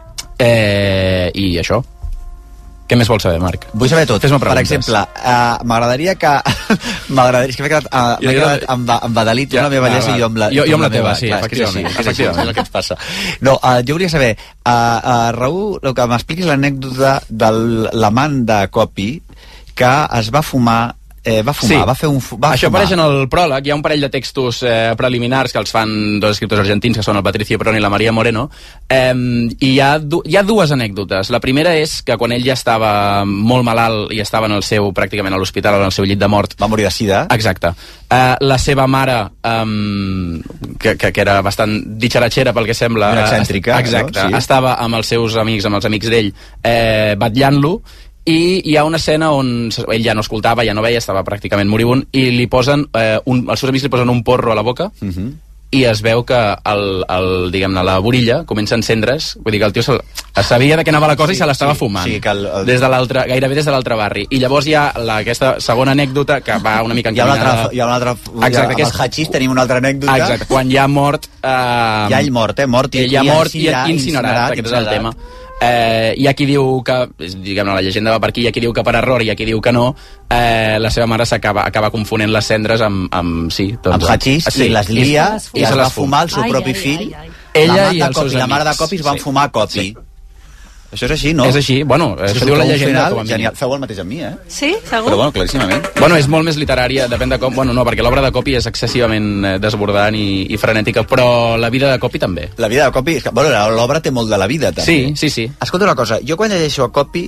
I això. Què més vols saber, Marc? Vull saber tot. Per exemple, m'agradaria que... és que m'he quedat embadalit la meva bellesa i jo amb la teva, sí, efectivament. És el que ens passa. No, jo volia saber, Raül, que m'expliquis l'anècdota de l'amant de Coppi que es va fumar Això apareix en el pròleg. Hi ha un parell de textos preliminars que els fan dos escriptors argentins, que són el Patricio Perón i la Maria Moreno, i hi ha dues anècdotes. La primera és que quan ell ja estava molt malalt i estava pràcticament a l'hospital, en el seu llit de mort, va morir de sida. Exacte. La seva mare, que era bastant ditxaratxera pel que sembla, una excèntrica, exacte, estava amb els seus amics, amb els amics d'ell, batllant-lo, i hi ha una escena on ell ja no escoltava, ja no veia, estava pràcticament moribund, i li posen els seus amics li posen un porro a la boca, i es veu que diguem-ne, la borilla comença a encendre's, vull dir que el tio sabia de què anava la cosa i se l'estava fumant, gairebé des de l'altre barri. I llavors hi ha aquesta segona anècdota que va una mica encaminada. Hi ha una altra, amb el Hachís tenim una altra anècdota. Exacte, quan ja ha mort... Ja ell mort, i incinerat, aquest és el tema. Hi ha qui diu que, diguem-ne, la llegenda va per aquí, hi ha qui diu que per error, hi ha qui diu que no, la seva mare acaba confonent les cendres amb hachís, i les lia i es va fumar el seu propi fill. Ella i els seus amics. La mare de Coppi es van fumar Coppi. Això és així, no? És així, bueno, això diu la llegenda com a mínim. Feu el mateix amb mi, Sí, segur. Però bueno, claríssimament. Bueno, és molt més literària, depèn de com... Bueno, no, perquè l'obra de Coppi és excessivament desbordant i frenètica, però la vida de Coppi també. La vida de Coppi... Bueno, l'obra té molt de la vida, també. Sí. Escolta una cosa, jo quan llegeixo a Coppi,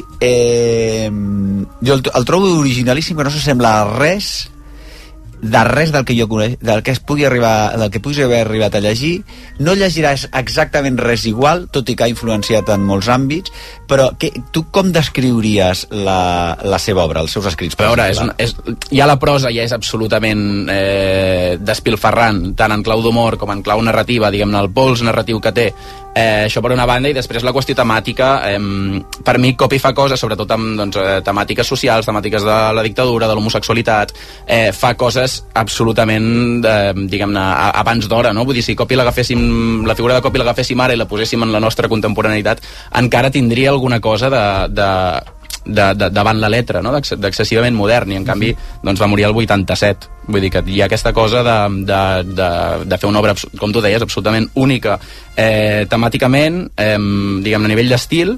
jo el trobo originalíssim, que no s'assembla a res del que jo coneix, del que puguis haver arribat a llegir. No llegiràs exactament res igual, tot i que ha influenciat en molts àmbits, però tu com descriuries la seva obra, els seus escrits? A veure, ja la prosa ja és absolutament despilfarrant, tant en clau d'humor com en clau narrativa, diguem-ne, el pols narratiu que té. Això per una banda, i després la qüestió temàtica. Per mi Coppi fa coses sobretot amb temàtiques socials, temàtiques de la dictadura, de l'homosexualitat, fa coses absolutament diguem-ne abans d'hora, no? Vull dir, si la figura de Coppi l'agaféssim ara i la poséssim en la nostra contemporaneïtat, encara tindria alguna cosa davant la letra, no? D'excessivament modern, i en canvi doncs va morir el 87. Vull dir que hi ha aquesta cosa de fer una obra, com tu deies, absolutament única temàticament, diguem-ne, a nivell d'estil,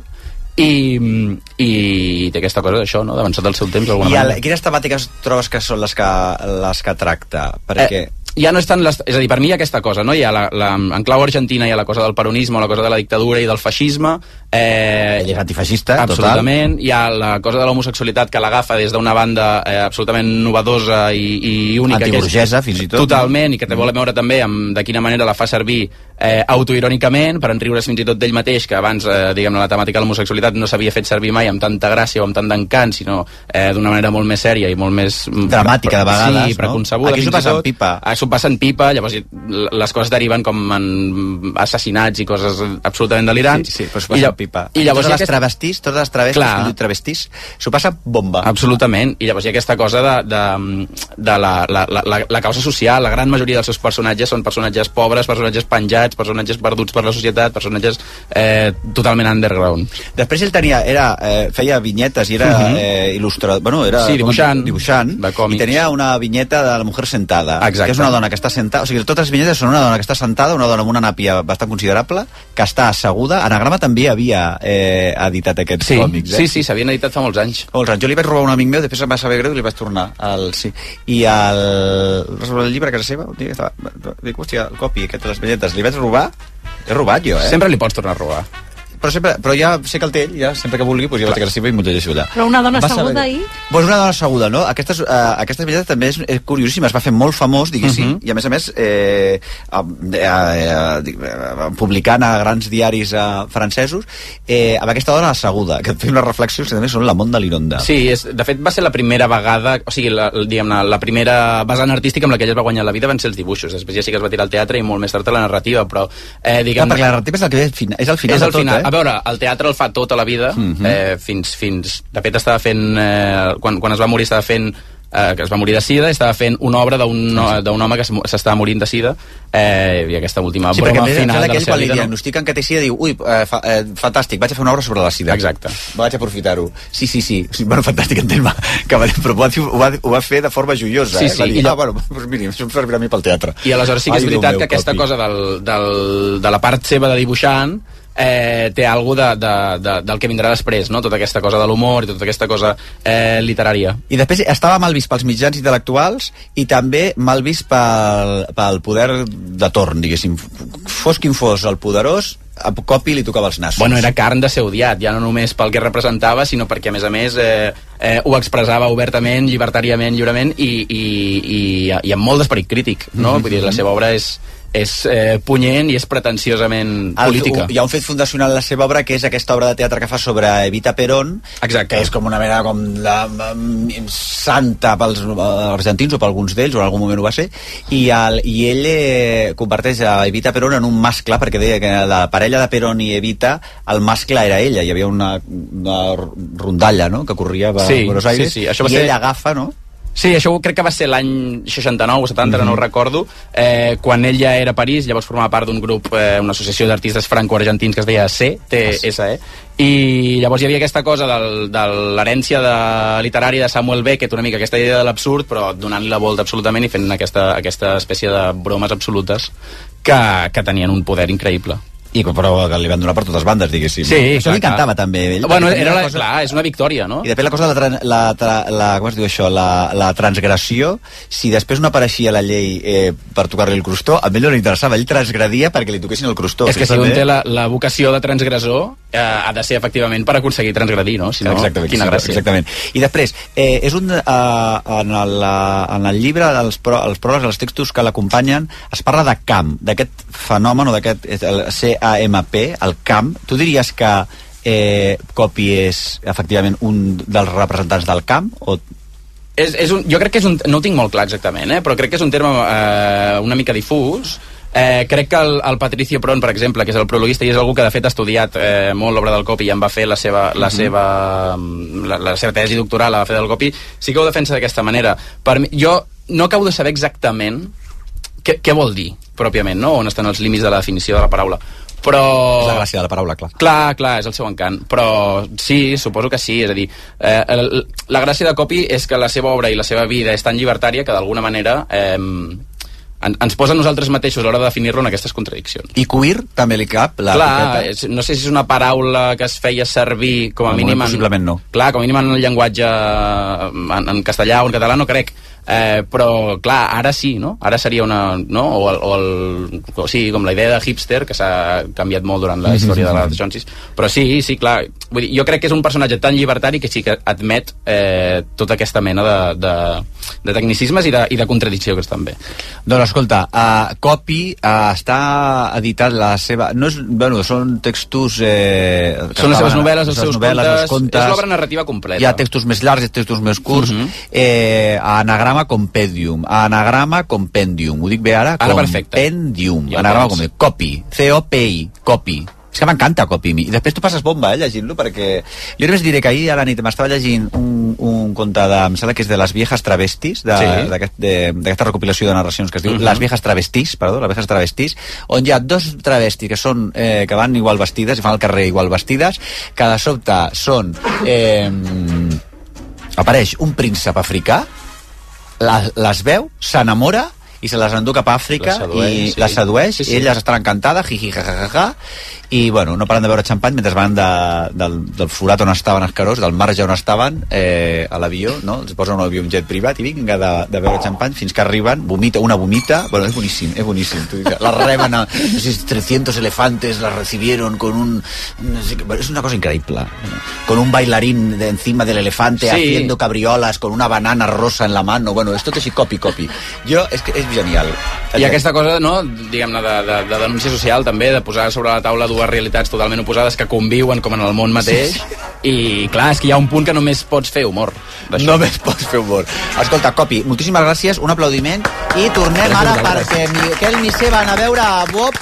i té aquesta cosa d'això, no? D'avançar del seu temps d'alguna manera. Quines temàtiques trobes que són les que tracta? Perquè... ja no és tant... És a dir, per mi hi ha aquesta cosa, no? Hi ha en clau argentina hi ha la cosa del peronisme, la cosa de la dictadura i del feixisme. Ell és antifeixista, absolutament. Hi ha la cosa de l'homosexualitat que l'agafa des d'una banda absolutament novedosa i única. Antiburgesa, fins i tot. Totalment, i que té vol veure també de quina manera la fa servir autoirònicament, per enriure's fins i tot d'ell mateix, que abans, diguem-ne, la temàtica de l'homosexualitat no s'havia fet servir mai amb tanta gràcia o amb tant d'encant, sinó d'una manera molt més sèria i molt més... dramàtica, de vegades, sí, preconcebuda. Aquí s'ho passa en pipa. S'ho passa en pipa, llavors les coses deriven com en assassinats i coses absolutament delirants. Sí, però s'ho passa en pipa. I llavors totes les travestís, s'ho passa bomba. Absolutament. I llavors hi ha aquesta cosa de la causa social. La gran majoria dels seus personatges són personatges pobres, personatges penjats, personatges perduts per la societat, personatges totalment underground. Després ell feia vinyetes i era il·lustrador, bueno, era dibuixant, i tenia una vinyeta de la mujer sentada. Exacte. Que és una dona que està sentada, o sigui, totes les vinyetes són una dona que està sentada, una dona amb una nàpia bastant considerable, que està asseguda. Anagrama també havia editat aquests còmics. Sí, s'havien editat fa molts anys. Jo li vaig robar a un amic meu, després em va saber greu i li vaig tornar. I el llibre a casa seva, dic, hòstia, el copi aquest de les vinyetes, li vaig robar. He robat jo, Sempre li pots tornar a robar. Però ja sé que el té ell, ja, sempre que vulgui, ja vaig a casa seva i m'ho llegeixo allà. Però una dona asseguda ahir? Doncs una dona asseguda, no? Aquestes vinyetes també és curiosíssima, es va fer molt famós, diguéssim, i a més, publicant a grans diaris francesos, amb aquesta dona asseguda, que et feia una reflexió que també són la món de l'Ironda. Sí, de fet va ser la primera vegada, o sigui, diguem-ne, la primera vessant artística amb la que ella es va guanyar la vida van ser els dibuixos, després ja sí que es va tirar al teatre i molt més tard a la narrativa, però diguem... perquè la narrativa és el que és al final de tot, A veure, el teatre el fa tota la vida, fins... De fet, estava fent... Quan es va morir, estava fent... que es va morir de sida, estava fent una obra d'un home que s'estava morint de sida, i aquesta última broma final de la seva quan li vida. diagnostiquen que té sida, diu, fantàstic, vaig a fer una obra sobre la sida. Exacte. Vaig aprofitar-ho. Sí. Bueno, fantàstic, entén-me. Però ho va fer de forma joiosa. Sí. Va dir, doncs miri, això em servirà a mi pel teatre. I aleshores sí que és veritat que aquesta cosa de la part seva de dibuixant té alguna del que vindrà després, no? Tota aquesta cosa de l'humor i tota aquesta cosa literària. I després estava mal vist pels mitjans intel·lectuals i també mal vist pel poder de torn, diguéssim. Fos quin fos el poderós, a Copi li tocava els nassos. Bueno, era carn de ser odiat, ja no només pel que representava, sinó perquè, a més, ho expressava obertament, llibertàriament, lliurement i amb molt d'esperit crític, no? Vull dir, la seva obra és punyent i és pretensiosament política. Hi ha un fet fundacional en la seva obra, que és aquesta obra de teatre que fa sobre Evita Perón. Exacte. Que és com una mena com la santa pels argentins o per alguns d'ells, o en algun moment ho va ser, i ell converteix a Evita Perón en un mascle, perquè deia que la parella de Perón i Evita, el mascle era ella, hi havia una rondalla, no?, que corria per Buenos Aires, i ell agafa, no?, Sí, això crec que va ser l'any 69 o 70, no ho recordo, quan ell ja era a París, llavors formava part d'un grup, una associació d'artistes franco-argentins que es deia CTSE, i llavors hi havia aquesta cosa de l'herència literària de Samuel Beckett, una mica aquesta idea de l'absurd, però donant-li la volta absolutament i fent aquesta espècie de bromes absolutes que tenien un poder increïble. Però que li van donar per totes bandes, diguéssim. Sí, això li encantava també ell. Bueno, és una victòria, no? I després la cosa de com es diu això, la transgressió, si després no apareixia la llei per tocar-li el crostó, a ell no li interessava, ell transgredia perquè li toquessin el crostó. És que si un té la vocació de transgressor, ha de ser efectivament per aconseguir transgredir, no? Si no, quina gràcia. Exactament. I després, és en el llibre, els pròlegs, els textos que l'acompanyen, es parla de camp, d'aquest fenomen o d'aquest CAMP, el camp. Tu diries que Copi és efectivament un dels representants del camp? O... Jo crec que no ho tinc molt clar exactament, però crec que és un terme una mica difús. Crec que el Patricio Pron, per exemple, que és el prologuista i és algú que de fet ha estudiat molt l'obra del Copi i en va fer la seva tesi doctoral, la va fer del Copi, sí que ho defensa d'aquesta manera. Per mi, jo no acabo de saber exactament què vol dir, pròpiament, no? On estan els límits de la definició de la paraula. Però... És la gràcia de la paraula, clar. Clar, és el seu encant. Però sí, suposo que sí. És a dir, la gràcia de Copi és que la seva obra i la seva vida és tan llibertària que d'alguna manera ens posa nosaltres mateixos a l'hora de definir-lo en aquestes contradiccions. I queer també li cap? Clar, no sé si és una paraula que es feia servir com a mínim... Possiblement no. Clar, com a mínim en el llenguatge en castellà o en català no crec. Però clar, ara sí, no? Ara seria una, no? O sigui, com la idea de hipster, que s'ha canviat molt durant la història de la Johnsis, però sí, clar, vull dir, jo crec que és un personatge tan llibertari que sí que admet tota aquesta mena de tecnicismes i de contradicció que estan bé. Doncs escolta, Copy està editat la seva... No és, bueno, són textos... són les seves novel·les, els seus contes, és l'obra narrativa completa. Hi ha textos més llargs i textos més curts. Anagrama Compendium. Ho dic bé ara? Ara perfecte. Compendium. Anagrama Compendium. Copy. C-O-P-I. Copy. És que m'encanta Copy. I després tu passes bomba, llegint-lo, perquè... Jo només diré que ahir a la nit m'estava llegint un conte de... Em sembla que és de Les viejas travestis, d'aquesta recopilació de narracions que es diu Les viejas travestis, on hi ha dos travestis que són que van igual vestides i fan el carrer igual vestides, que de sobte són... apareix un príncep africà, les veu, s'enamora i se les endú cap a Àfrica i la sedueix, i elles estan encantades, jiji, jajajaja, i bueno, no paren de beure xampany mentre van del forat on estaven escarós, del marge on estaven, a l'avió, no? Els posen un avió, un jet privat, i vinga de beure xampany fins que arriben, una vomita, bueno, és boníssim. La reben a 300 elefantes, la recibieron con un... es una cosa increíble, con un bailarín de encima del elefante haciendo cabriolas con una banana rosa en la mano, bueno, esto que sí, copy. Jo, és que és genial. I aquesta cosa, no, diguem-ne, de denúncia social també, de posar sobre la taula dues realitats totalment oposades que conviuen com en el món mateix, i clar, és que hi ha un punt que només pots fer humor. Només pots fer humor. Escolta, Copy, moltíssimes gràcies, un aplaudiment, i tornem ara perquè Miquel Missé van a veure a Bob...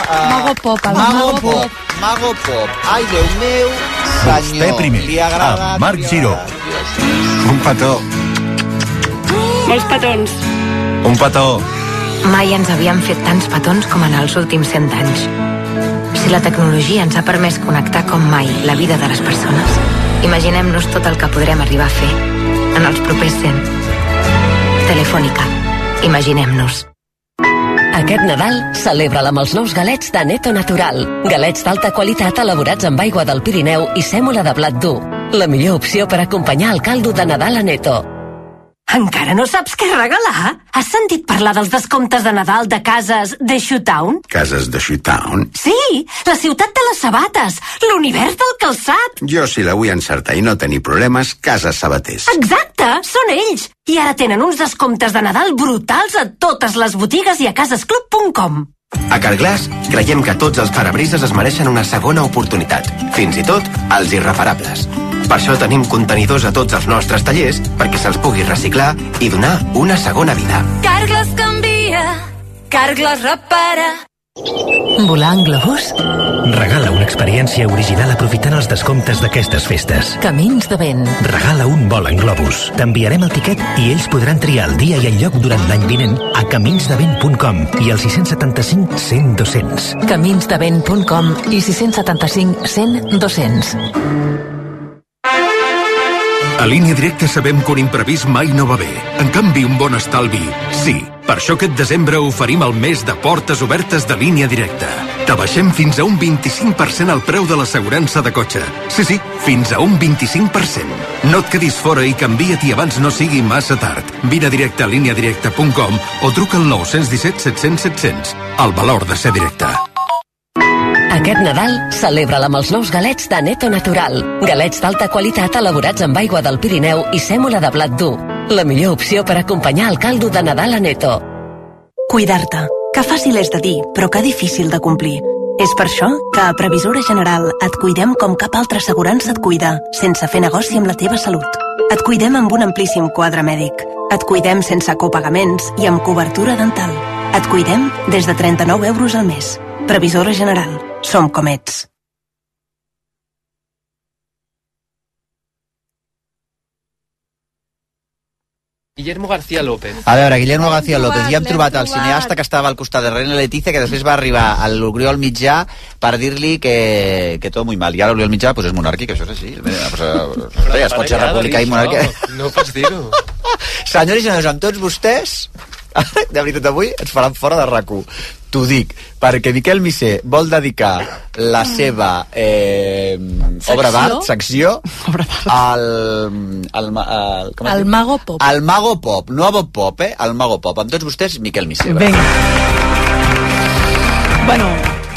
Mago Pop. Ai, Déu meu, senyor, li agrada... Amb Marc Giró. Un petó. Molts petons. Un petó. Mai ens havíem fet tants petons com en els últims 100 anys. Si la tecnologia ens ha permès connectar com mai la vida de les persones, imaginem-nos tot el que podrem arribar a fer en els propers 100. Telefònica. Imaginem-nos. Aquest Nadal, celebra-la amb els nous galets de Neto Natural. Galets d'alta qualitat elaborats amb aigua del Pirineu i sèmola de blat dur. La millor opció per acompanyar el caldo de Nadal a Neto. Encara no saps què regalar? Has sentit parlar dels descomptes de Nadal de cases de Shoetown? Cases de Shoetown? Sí, la ciutat de les sabates, l'univers del calçat. Jo, si la vull encertar i no tenir problemes, Cases Sabaters. Exacte, són ells. I ara tenen uns descomptes de Nadal brutals a totes les botigues i a casesclub.com. A Carglass creiem que tots els parabrises es mereixen una segona oportunitat, fins i tot els irreparables. Per això tenim contenidors a tots els nostres tallers perquè se'ls pugui reciclar i donar una segona vida. Carglass canvia, Carglass repara. Volar en globus? Regala una experiència original aprofitant els descomptes d'aquestes festes. Camins de vent. Regala un vol en globus. T'enviarem el tiquet i ells podran triar el dia i el lloc durant l'any vinent a caminsdevent.com i al 675 100 200. Caminsdevent.com i 675 100 200. A Línia Directa sabem que un imprevist mai no va bé. En canvi, un bon estalvi, sí. Per això aquest desembre oferim el mes de portes obertes de Línia Directa. T'abaixem fins a un 25% el preu de l'assegurança de cotxe. Sí, fins a un 25%. No et quedis fora i canvia-t'hi abans no sigui massa tard. Vine directe a lineadirecta.com o truca al 917 700 700. El valor de ser directe. Aquest Nadal, celebra-la amb els nous galets de Neto Natural. Galets d'alta qualitat elaborats amb aigua del Pirineu i sèmola de blat dur. La millor opció per acompanyar el caldo de Nadal a Neto. Cuidar-te. Que fàcil és de dir, però que difícil de complir. És per això que a Previsora General et cuidem com cap altra assegurança et cuida, sense fer negoci amb la teva salut. Et cuidem amb un amplíssim quadre mèdic. Et cuidem sense copagaments i amb cobertura dental. Et cuidem des de 39 euros al mes. Previsora General. Som com ets. Guillermo García López. A veure, Guillermo García López, ja hem trobat el cineasta que estava al costat de Reina Letícia, que després va arribar a l'Oriol Mitjà per dir-li que tot muy mal. I ara l'Oriol Mitjà pues, és monàrquic, això és així. Es pot ser republicà i monàrquic. No pots dir-ho. Senyors i senyors, amb tots vostès, De veritat, avui ens faran fora de RAC1. T'ho dic, perquè Miquel Missé vol dedicar la seva obra d'art, secció, al Mago Pop. Al Mago Pop, no a Bob Pop, al Mago Pop. Amb tots vostès, Miquel Missé. Vinga. Bueno...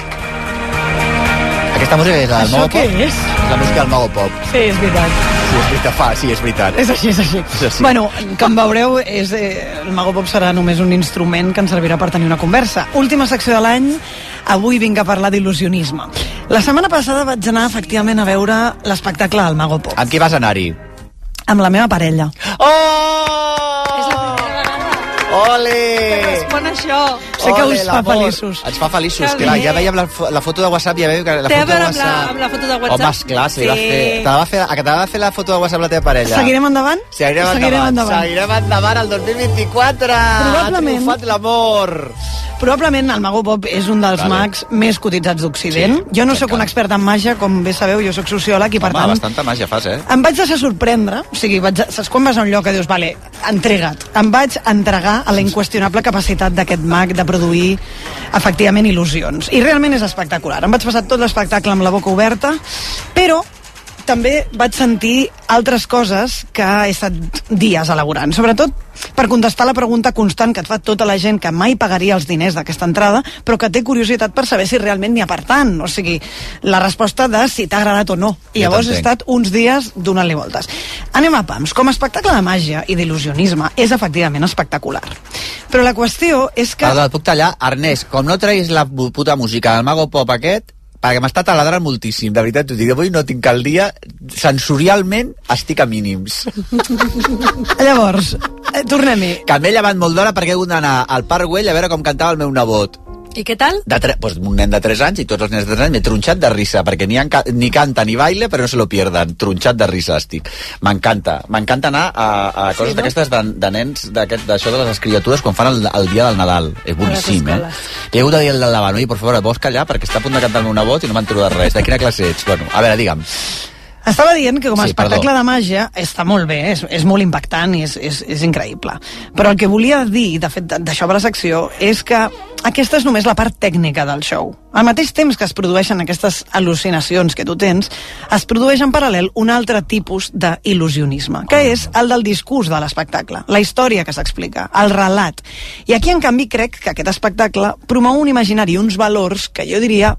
Aquesta música és la del Mago Pop? Això què és? És la música del Mago Pop. Sí, és veritat. Sí, és veritat. És així. Bueno, com veureu, el Mago Pop serà només un instrument que ens servirà per tenir una conversa. Última secció de l'any, avui vinc a parlar d'il·lusionisme. La setmana passada vaig anar, efectivament, a veure l'espectacle del Mago Pop. Amb qui vas anar-hi? Amb la meva parella. Ole! Respon això. Sé que us fa feliços. Ens fa feliços, clar. Ja veiem la foto de WhatsApp, ja veiem que la Té a foto de veure WhatsApp... amb la foto de WhatsApp? Home, esclar, se li va fer... Te va fer la foto de WhatsApp la teva parella. Seguirem endavant? Seguirem endavant el 2024! Probablement. Ha triomfat l'amor! Probablement el Mago Pop és un dels mags més cotitzats d'Occident. Jo no sóc un expert en màgia, com bé sabeu, jo sóc sociòleg i per tant... bastanta màgia fas, Em vaig deixar sorprendre, o sigui, saps quan vas a un lloc que dius, vale, entrega't. Em vaig entregar a la inqüestionable capacitat d'aquest mag de produir efectivament il·lusions. I realment és espectacular. Em vaig passar tot l'espectacle amb la boca oberta, però també vaig sentir altres coses que he estat dies elaborant. Sobretot per contestar la pregunta constant que et fa tota la gent que mai pagaria els diners d'aquesta entrada, però que té curiositat per saber si realment n'hi ha per tant. O sigui, la resposta de si t'ha agradat o no. I llavors he estat uns dies donant-li voltes. Anem a pams. Com a espectacle de màgia i d'il·lusionisme és efectivament espectacular. Però la qüestió és que... Perdó, et puc tallar? Ernest, com no treguis la puta música del Mago Pop aquest, perquè m'està taladrant moltíssim, de veritat t'ho dic, avui no tinc el dia, sensorialment estic a mínims. Llavors, tornem-hi. Que m'he llevat molt d'hora perquè he hagut d'anar al Parc Güell a veure com cantava el meu nebot. I què tal? Pues un nen de 3 anys i tots els nens de 3 anys m'he tronxat de risa, perquè ni canta ni baile, però no se lo pierdan. Tronxat de risa estic. M'encanta anar a coses d'aquestes de nens, d'això de les criatures quan fan el dia del Nadal. És boníssim, He hagut de dir al davant, oi, per favor, vols callar? Perquè està a punt de cantar el meu nebot i no m'entero de res. De quina classe ets? Bueno, a veure, digue'm. Estava dient que com a espectacle de màgia està molt bé, és molt impactant i és increïble. Però el que volia dir, de fet, d'això de la secció, és que aquesta és només la part tècnica del show. Al mateix temps que es produeixen aquestes al·lucinacions que tu tens, es produeix en paral·lel un altre tipus d'il·lusionisme, que és el del discurs de l'espectacle, la història que s'explica, el relat. I aquí, en canvi, crec que aquest espectacle promou un imaginari i uns valors que jo diria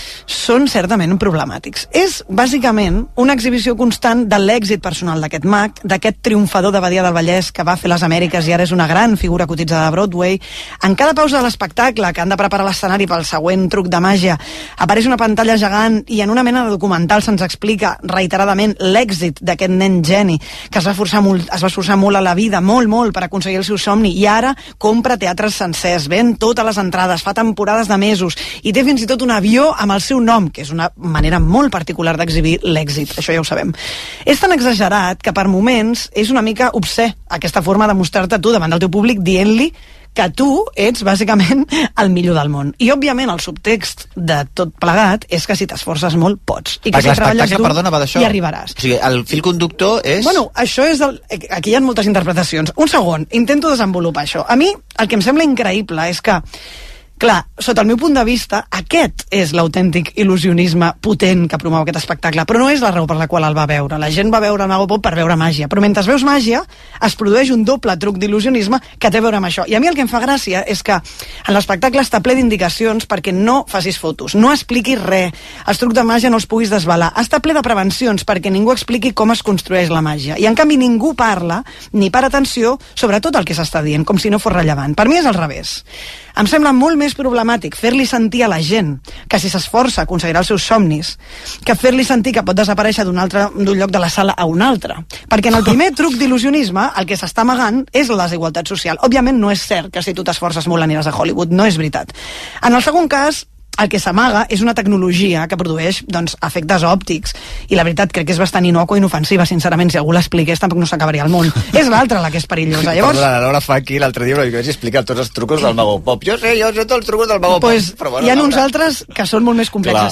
són certament problemàtics. És, bàsicament, una exhibició constant de l'èxit personal d'aquest mag, d'aquest triomfador de Badia del Vallès que va fer les Amèriques i ara és una gran figura cotitzada de Broadway. En cada pausa de l'espectacle, que han de preparar l'escenari pel següent truc de màgia, apareix una pantalla gegant i en una mena de documental se'ns explica reiteradament l'èxit d'aquest nen geni que es va esforçar molt a la vida, molt per aconseguir el seu somni, i ara compra teatres sencers, ven totes les entrades, fa temporades de mesos i té fins i tot un avió amb el seu nom, que és una manera molt particular d'exhibir l'èxit, això ja ho sabem. És tan exagerat que per moments és una mica obscè aquesta forma de mostrar-te tu davant del teu públic dient-li que tu ets, bàsicament, el millor del món. I, òbviament, el subtext de tot plegat és que si t'esforces molt, pots. I que si treballes dur, hi arribaràs. O sigui, el fil conductor és... Bueno, això és... Aquí hi ha moltes interpretacions. Un segon, intento desenvolupar això. A mi, el que em sembla increïble és que clar, sota el meu punt de vista, aquest és l'autèntic il·lusionisme potent que promou aquest espectacle, però no és la raó per la qual el va veure. La gent va veure el Mago Pop per veure màgia, però mentre veus màgia es produeix un doble truc d'il·lusionisme que té a veure amb això. I a mi el que em fa gràcia és que en l'espectacle està ple d'indicacions perquè no facis fotos, no expliquis res, els trucs de màgia no els puguis desvelar, està ple de prevencions perquè ningú expliqui com es construeix la màgia. I en canvi ningú parla ni para atenció sobre tot el que s'està dient, com si no fos rellevant. Per mi és al revés. Em sembla molt més problemàtic fer-li sentir a la gent que si s'esforça aconseguirà els seus somnis que fer-li sentir que pot desaparèixer d'un lloc de la sala a un altre. Perquè en el primer truc d'il·lusionisme el que s'està amagant és la desigualtat social. Òbviament no és cert que si tu t'esforces molt aniràs a Hollywood, no és veritat. En el segon cas, el que s'amaga és una tecnologia que produeix efectes òptics i la veritat crec que és bastant innocua i inofensiva, sincerament, si algú l'expliqués tampoc no s'acabaria el món. És l'altra la que és perillosa. Llavors... Perdona, la Laura fa aquí l'altre dia que vaig explicar tots els trucos del Mago Pop. Jo sé tots els trucos del Mago Pop. Hi ha uns altres que són molt més complexes.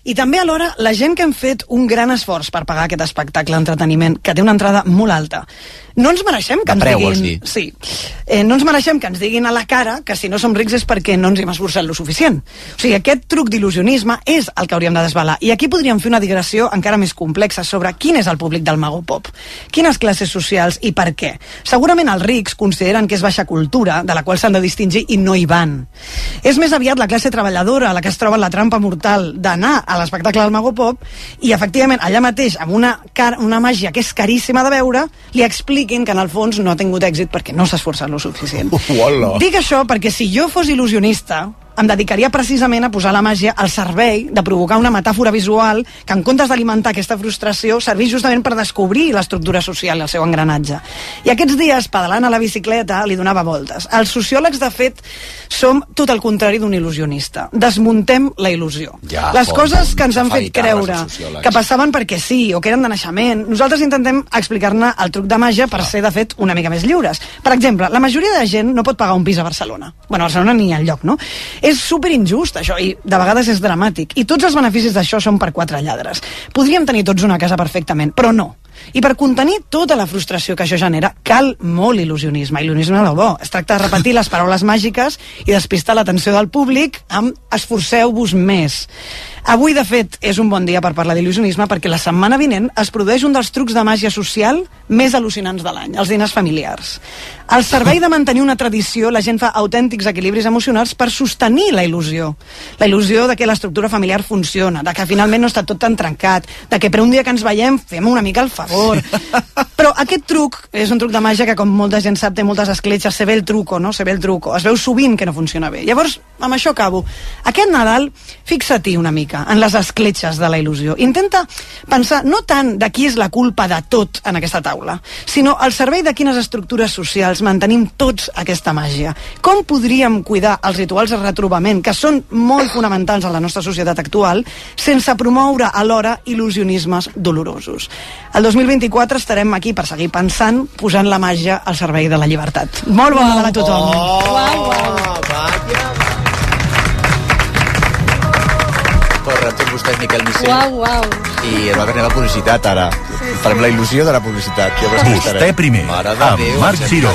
I també alhora la gent que hem fet un gran esforç per pagar aquest espectacle d'entreteniment, que té una entrada molt alta. No ens mereixem que ens diguin... Sí. No ens mereixem que ens diguin a la cara que si no som rics és perquè no ens hem esforçat lo suficient. O sigui, aquest truc d'il·lusionisme és el que hauríem de desvelar. I aquí podríem fer una digressió encara més complexa sobre quin és el públic del Mago Pop, quines classes socials i per què. Segurament els rics consideren que és baixa cultura, de la qual s'han de distingir, i no hi van. És més aviat la classe treballadora la que es troba en la trampa mortal d'anar a l'espectacle del Mago Pop i, efectivament, allà mateix, amb una màgia que és caríssima de veure, li expliquin que en el fons no ha tingut èxit perquè no s'ha esforçat lo suficient. Dic això perquè si jo fos il·lusionista em dedicaria precisament a posar la màgia al servei de provocar una metàfora visual que, en comptes d'alimentar aquesta frustració, servís justament per descobrir l'estructura social i el seu engranatge. I aquests dies, pedalant a la bicicleta, li donava voltes. Els sociòlegs, de fet, som tot el contrari d'un il·lusionista. Desmuntem la il·lusió. Les coses que ens han fet creure que passaven perquè sí, o que eren de naixement, nosaltres intentem explicar-ne el truc de màgia per ser, de fet, una mica més lliures. Per exemple, la majoria de gent no pot pagar un pis a Barcelona. Bueno, a Barcelona ni enlloc, no? És superinjust, això, i de vegades és dramàtic. I tots els beneficis d'això són per 4 lladres. Podríem tenir tots una casa perfectament, però no. I per contenir tota la frustració que això genera, cal molt il·lusionisme. Il·lusionisme de bo. Es tracta de repetir les paraules màgiques i despistar l'atenció del públic amb esforceu-vos més. Avui, de fet, és un bon dia per parlar d'il·lusionisme perquè la setmana vinent es produeix un dels trucs de màgia social més al·lucinants de l'any, els diners familiars. Al servei de mantenir una tradició, la gent fa autèntics equilibris emocionals per sostenir la il·lusió. La il·lusió de que l'estructura familiar funciona, de que finalment no està tot tan trencat, de que per un dia que ens veiem fem una mica el favor. Però aquest truc és un truc de màgia que, com molta gent sap, té moltes escletxes. Se ve el truco, no? Se ve el truco. Es veu sovint que no funciona bé. Llavors, amb això acabo. Aquest Nadal, fixa-t'hi una mica en les escletxes de la il·lusió. Intenta pensar no tant de qui és la culpa de tot en aquesta taula, sinó al servei de quines estructures socials mantenim tots aquesta màgia. Com podríem cuidar els rituals de retrobament, que són molt fonamentals en la nostra societat actual, sense promoure alhora il·lusionismes dolorosos? El 2024 estarem aquí per seguir pensant, posant la màgia al servei de la llibertat. Molt bon Nadal a tothom! Corre, tots vostès, Miquel Missé. I nosaltres anem a publicitat, ara. Farem la il·lusió de la publicitat. Vostè primer, amb Marc Giró.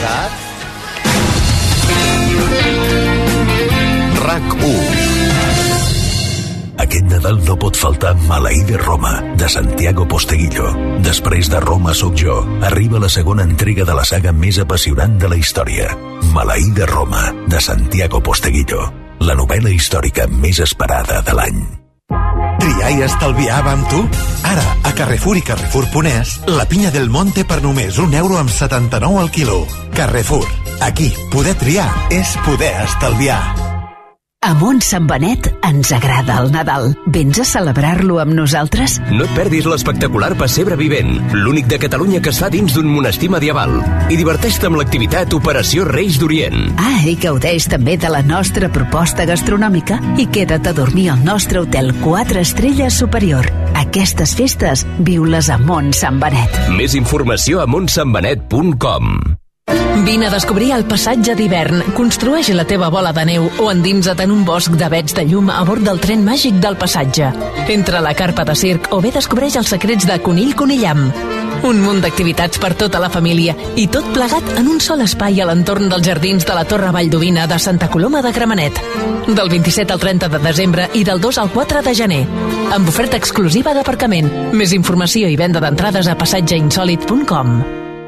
RAC1. Aquest Nadal no pot faltar Maleí de Roma, de Santiago Posteguillo. Després de Roma sóc jo, arriba la segona entrega de la saga més apassionant de la història. Maleí de Roma, de Santiago Posteguillo. La novel·la històrica més esperada de l'any. Triar i estalviar va amb tu? Ara, a Carrefour i Carrefour.es, la pinya del Monte per només €1,79 al quilo. Carrefour. Aquí, poder triar és poder estalviar. A Montsant Benet ens agrada el Nadal. Vens a celebrar-lo amb nosaltres? No et perdis l'espectacular Pessebre Vivent, l'únic de Catalunya que es fa dins d'un monestir medieval. I diverteix-te amb l'activitat Operació Reis d'Orient. I gaudeix també de la nostra proposta gastronòmica i queda't a dormir al nostre hotel 4 estrelles superior. Aquestes festes, viu-les a Montsant Benet. Més informació a montsantbenet.com. Vine a descobrir el passatge d'hivern. Construeix la teva bola de neu o endinsa't en un bosc d'avets de llum a bord del tren màgic del passatge. Entra a la carpa de circ o bé descobreix els secrets de Conill Conillam. Un munt d'activitats per tota la família i tot plegat en un sol espai a l'entorn dels jardins de la Torre Valldovina de Santa Coloma de Gramenet. Del 27 al 30 de desembre i del 2 al 4 de gener. Amb oferta exclusiva d'aparcament. Més informació i venda d'entrades a passatgeinsòlit.com.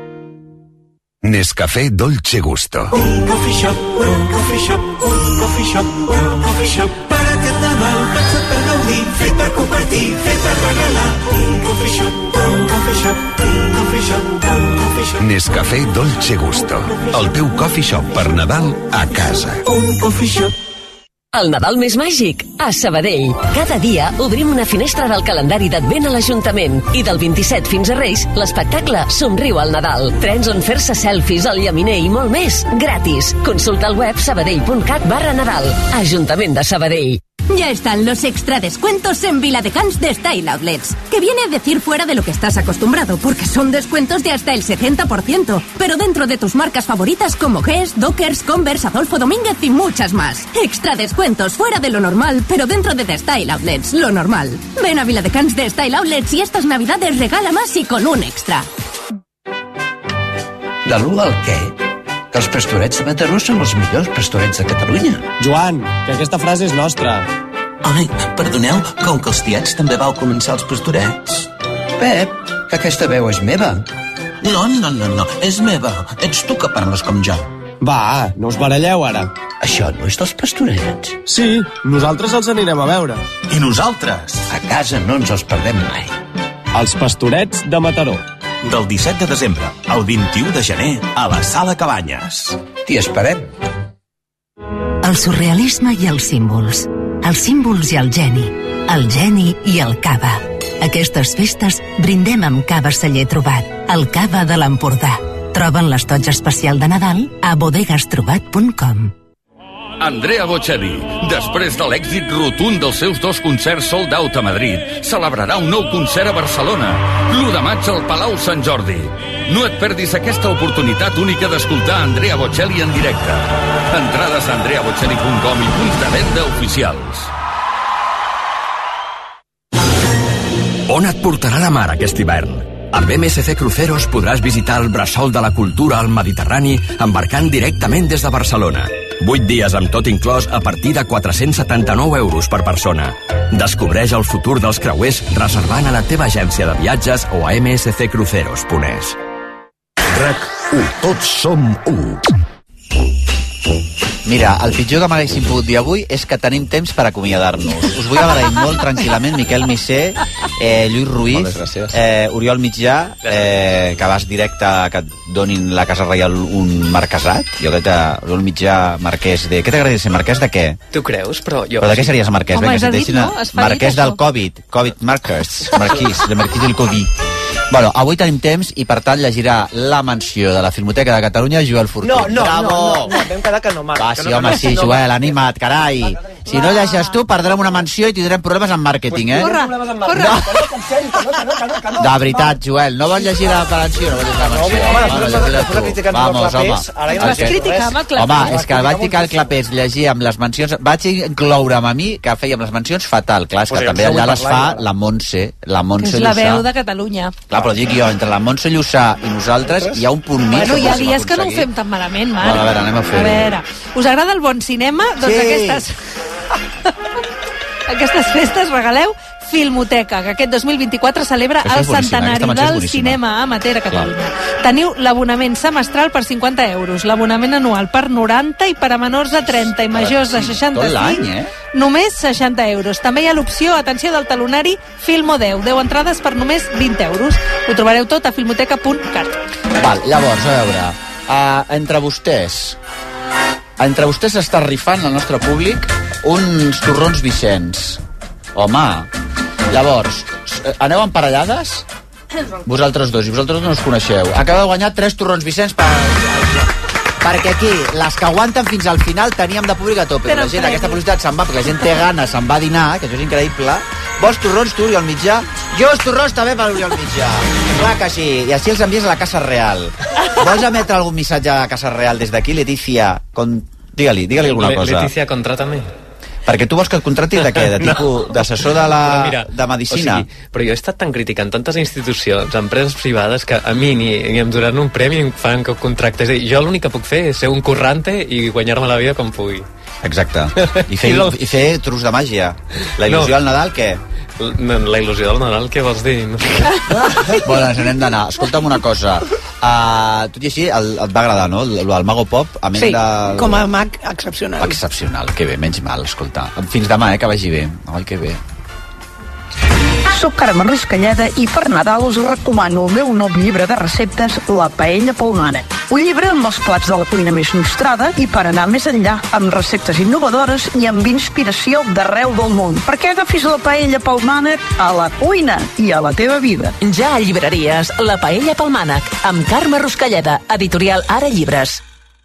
Nescafé Dolce Gusto. Un coffee shop, un coffee shop, un coffee shop, un coffee shop. Per aquest Nadal, pensat per gaudir, fet per compartir, fet per regalar. Un coffee shop, un coffee shop, un coffee shop, un coffee shop. Nescafé Dolce Gusto. El teu coffee shop per Nadal a casa. Un coffee shop. El Nadal més màgic, a Sabadell. Cada dia obrim una finestra del calendari d'Advent a l'Ajuntament. I del 27 fins a Reis, l'espectacle Somriu al Nadal. Trens on fer-se selfies al llaminer i molt més. Gratis. Consulta el web sabadell.cat/Nadal. Ajuntament de Sabadell. Ya están los extra descuentos en Viladecans de Style Outlets, que viene a decir fuera de lo que estás acostumbrado, porque son descuentos de hasta el 70%, pero dentro de tus marcas favoritas como Guess, Dockers, Converse, Adolfo Domínguez y muchas más. Extra descuentos fuera de lo normal, pero dentro de The Style Outlets, lo normal. Ven a Viladecans de Style Outlets y estas navidades regala más y con un extra. De l'1 al què? Que els pastorets de Mataró són els millors pastorets de Catalunya. Joan, que aquesta frase és nostra. Ai, perdoneu, com que els tiets també vau començar els pastorets. Pep, que aquesta veu és meva. No, és meva. Ets tu que parles com jo. Va, no us baralleu ara. Això no és dels pastorets? Sí, nosaltres els anirem a veure. I nosaltres? A casa no ens els perdem mai. Els pastorets de Mataró. Del 17 de desembre al 21 de gener a la Sala Cabanyes. T'hi esperem. El surrealisme i els símbols. Els símbols i el geni i el cava. Aquestes festes brindem amb cava celler trobat, el cava de l'Empordà. Troben l'estoig especial de Nadal a bodegastrobat.com. Andrea Bocelli, després de l'èxit rotund dels seus 2 concerts sold out a Madrid, celebrarà un nou concert a Barcelona, l'1 de maig al Palau Sant Jordi. No et perdis aquesta oportunitat única d'escoltar Andrea Bocelli en directe. Entrades a andreabocelli.com i punts de venda oficials. On et portarà la mar aquest hivern? Amb MSC Cruceros podràs visitar el bressol de la cultura al Mediterrani embarcant directament des de Barcelona. 8 dies amb tot inclòs a partir de 479 euros per persona. Descobreix el futur dels creuers reservant a la teva agència de viatges o a msccruceros.es. RAC1. Tots som 1. Mira, el pitjor que m'haguéssim pogut dir avui és que tenim temps per acomiadar-nos. Us vull agrair molt tranquil·lament, Miquel Missé, Lluís Ruiz, Oriol Mitjà, que vas directe que et donin la Casa Reial un marquesat. Jo crec que Oriol Mitjà, marquès de... Què t'agradaria ser? Marquès de què? Tu creus? Però de què series marquès? Home, és a dir, no? Marquès del Covid. Covid marquès. Marquís del Covid. Bueno, avui tenim temps i per tant llegirà La mansió de la Filmoteca de Catalunya Joel Fortuny. No, vam quedar que no, Marc. Va, sí, home, sí, Joel, anima't, carai. Si no llegeixes tu, perdrem una mansió i tindrem problemes amb màrqueting, Corre. De veritat, Joel, no vols llegir la mansió? Vamos, home. Home, és que vaig dir que el Clapés llegia amb les mencions... Vaig incloure'm a mi que fèiem les mencions fatal. Clar, és que també allà les fa la Montse Llussà. És la veu de Catalunya. Clar, però dic jo, entre la Montse Llussà i nosaltres hi ha un punt mig. Bueno, hi ha dies que no ho fem tan malament, Marc. Bueno, a veure, anem a fer-ho. A veure, us agrada el bon cinema? Doncs aquestes festes regaleu Filmoteca, que aquest 2024 celebra el centenari del cinema amateur a Catalunya. Teniu l'abonament semestral per 50 euros, l'abonament anual per 90 i per a menors de 30 i majors de 65, només 60 euros. També hi ha l'opció, atenció, del talonari Filmo 10 entrades per només 20 euros. Ho trobareu tot a filmoteca.cat. Val, llavors, a veure, entre vostès s'està rifant el nostre públic uns torrons Vicenç. Home, llavors, aneu emparellades? Vosaltres dos, i vosaltres no us coneixeu. Acabeu de guanyar 3 torrons Vicenç perquè aquí, les que aguanten fins al final, teníem de públic a tope. La gent, aquesta publicitat se'n va, perquè la gent té gana, se'n va a dinar, que això és increïble. Vols torrons, tu, Oriol Mitjà? Jo els torrons també per Oriol Mitjà. Clar que sí, i així els envies a la Casa Real. Vols emetre algun missatge a la Casa Real des d'aquí, Letícia? Digue-li alguna cosa. Letícia, contrátame. Perquè tu vols que et contractis de què? De tipus d'assessor de medicina? O sigui, però jo he estat tan criticant tantes institucions, empreses privades, que a mi ni em donaran un premi ni em fan que contractes. Jo l'únic que puc fer és ser un currante i guanyar-me la vida com pugui. Exacte. I fer trucs de màgia. La il·lusió al Nadal, què? La il·lusió del Nadal, què vols dir? No sé. Bueno, ens n'hem d'anar. Escolta'm una cosa. Tot i així, et va agradar, no? El Mago Pop, a més com a mag excepcional. Excepcional, que bé, menys mal, escolta. Fins demà, que vagi bé. Ai, que bé. Soc Carme Ruscalleda i per Nadal us recomano el meu nou llibre de receptes, La paella pel mànec. Un llibre amb els plats de la cuina més nostrada i per anar més enllà, amb receptes innovadores i amb inspiració d'arreu del món. Perquè agafis la paella pel mànec a la cuina i a la teva vida. Ja a llibreries, La paella pel mànec, amb Carme Ruscalleda, editorial Ara Llibres.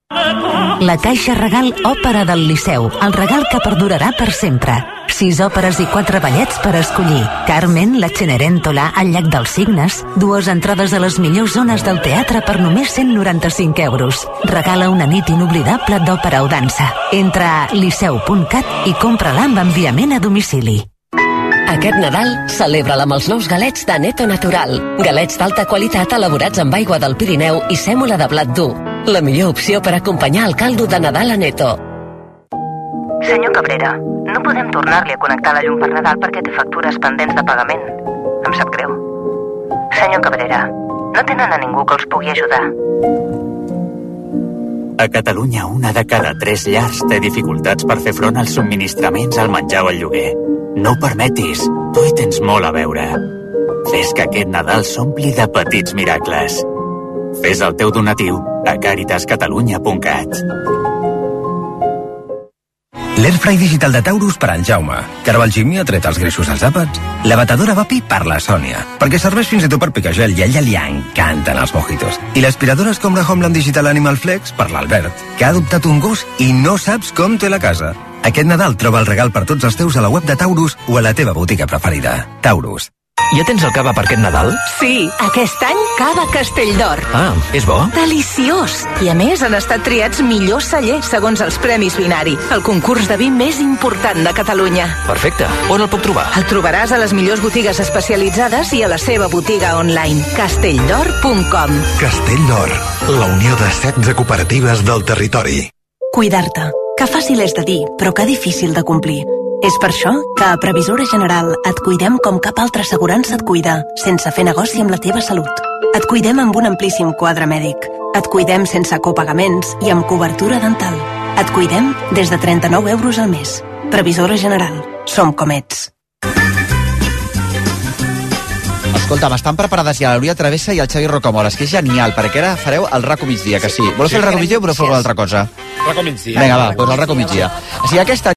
La Caixa Regal Òpera del Liceu, el regal que perdurarà per sempre. 6 òperes i 4 ballets per escollir. Carmen, la Cenerentola, el Llac dels Cignes. 2 entrades a les millors zones del teatre per només 195 euros. Regala una nit inoblidable d'òpera o dansa. Entra a liceu.cat i compra-la amb enviament a domicili. Aquest Nadal, celebra-la amb els nous galets de Neto Natural. Galets d'alta qualitat elaborats amb aigua del Pirineu i sèmola de blat dur. La millor opció per acompanyar el caldo de Nadal a Neto. Senyor Cabrera, no podem tornar-li a connectar la llum per Nadal perquè té factures pendents de pagament. Em sap greu. Senyor Cabrera, no tenen a ningú que els pugui ajudar. A Catalunya, 1 de cada 3 llars té dificultats per fer front als subministraments, al menjar o al lloguer. No ho permetis, tu hi tens molt a veure. Fes que aquest Nadal s'ompli de petits miracles. Fes el teu donatiu a caritascatalunya.cat. L'Airfry digital de Taurus per al Jaume. Carol Jimmy ha tret els greixos als àpats. La batedora Vapi per la Sònia, perquè serveix fins i tot per picar gel i a ella li encanten els mojitos. I l'aspiradora Escombra Homeland Digital Animal Flex per l'Albert, que ha adoptat un gos i no saps com té la casa. Aquest Nadal troba el regal per tots els teus a la web de Taurus o a la teva botiga preferida. Taurus. Ja tens el cava per aquest Nadal? Sí, aquest any Cava Castelldor. Ah, és bo? Deliciós! I a més han estat triats millor celler segons els Premis Binari, el concurs de vi més important de Catalunya. Perfecte. On el puc trobar? El trobaràs a les millors botigues especialitzades i a la seva botiga online, castelldor.com. Castelldor, la unió de 16 cooperatives del territori. Cuidar-te, que fàcil és de dir, però que difícil de complir. És per això que a Previsora General et cuidem com cap altra assegurança et cuida, sense fer negoci amb la teva salut. Et cuidem amb un amplíssim quadre mèdic. Et cuidem sense copagaments i amb cobertura dental. Et cuidem des de 39 euros al mes. Previsora General. Som com ets. Escolta, m'estan preparades ja la Núria Travessa i el Xavi Rocamores, que és genial, perquè ara fareu el RACO migdia, que sí. Voleu fer el RACO migdia o voleu fer alguna altra cosa? RACO migdia. Vinga, va, doncs el RACO migdia. O sigui, aquesta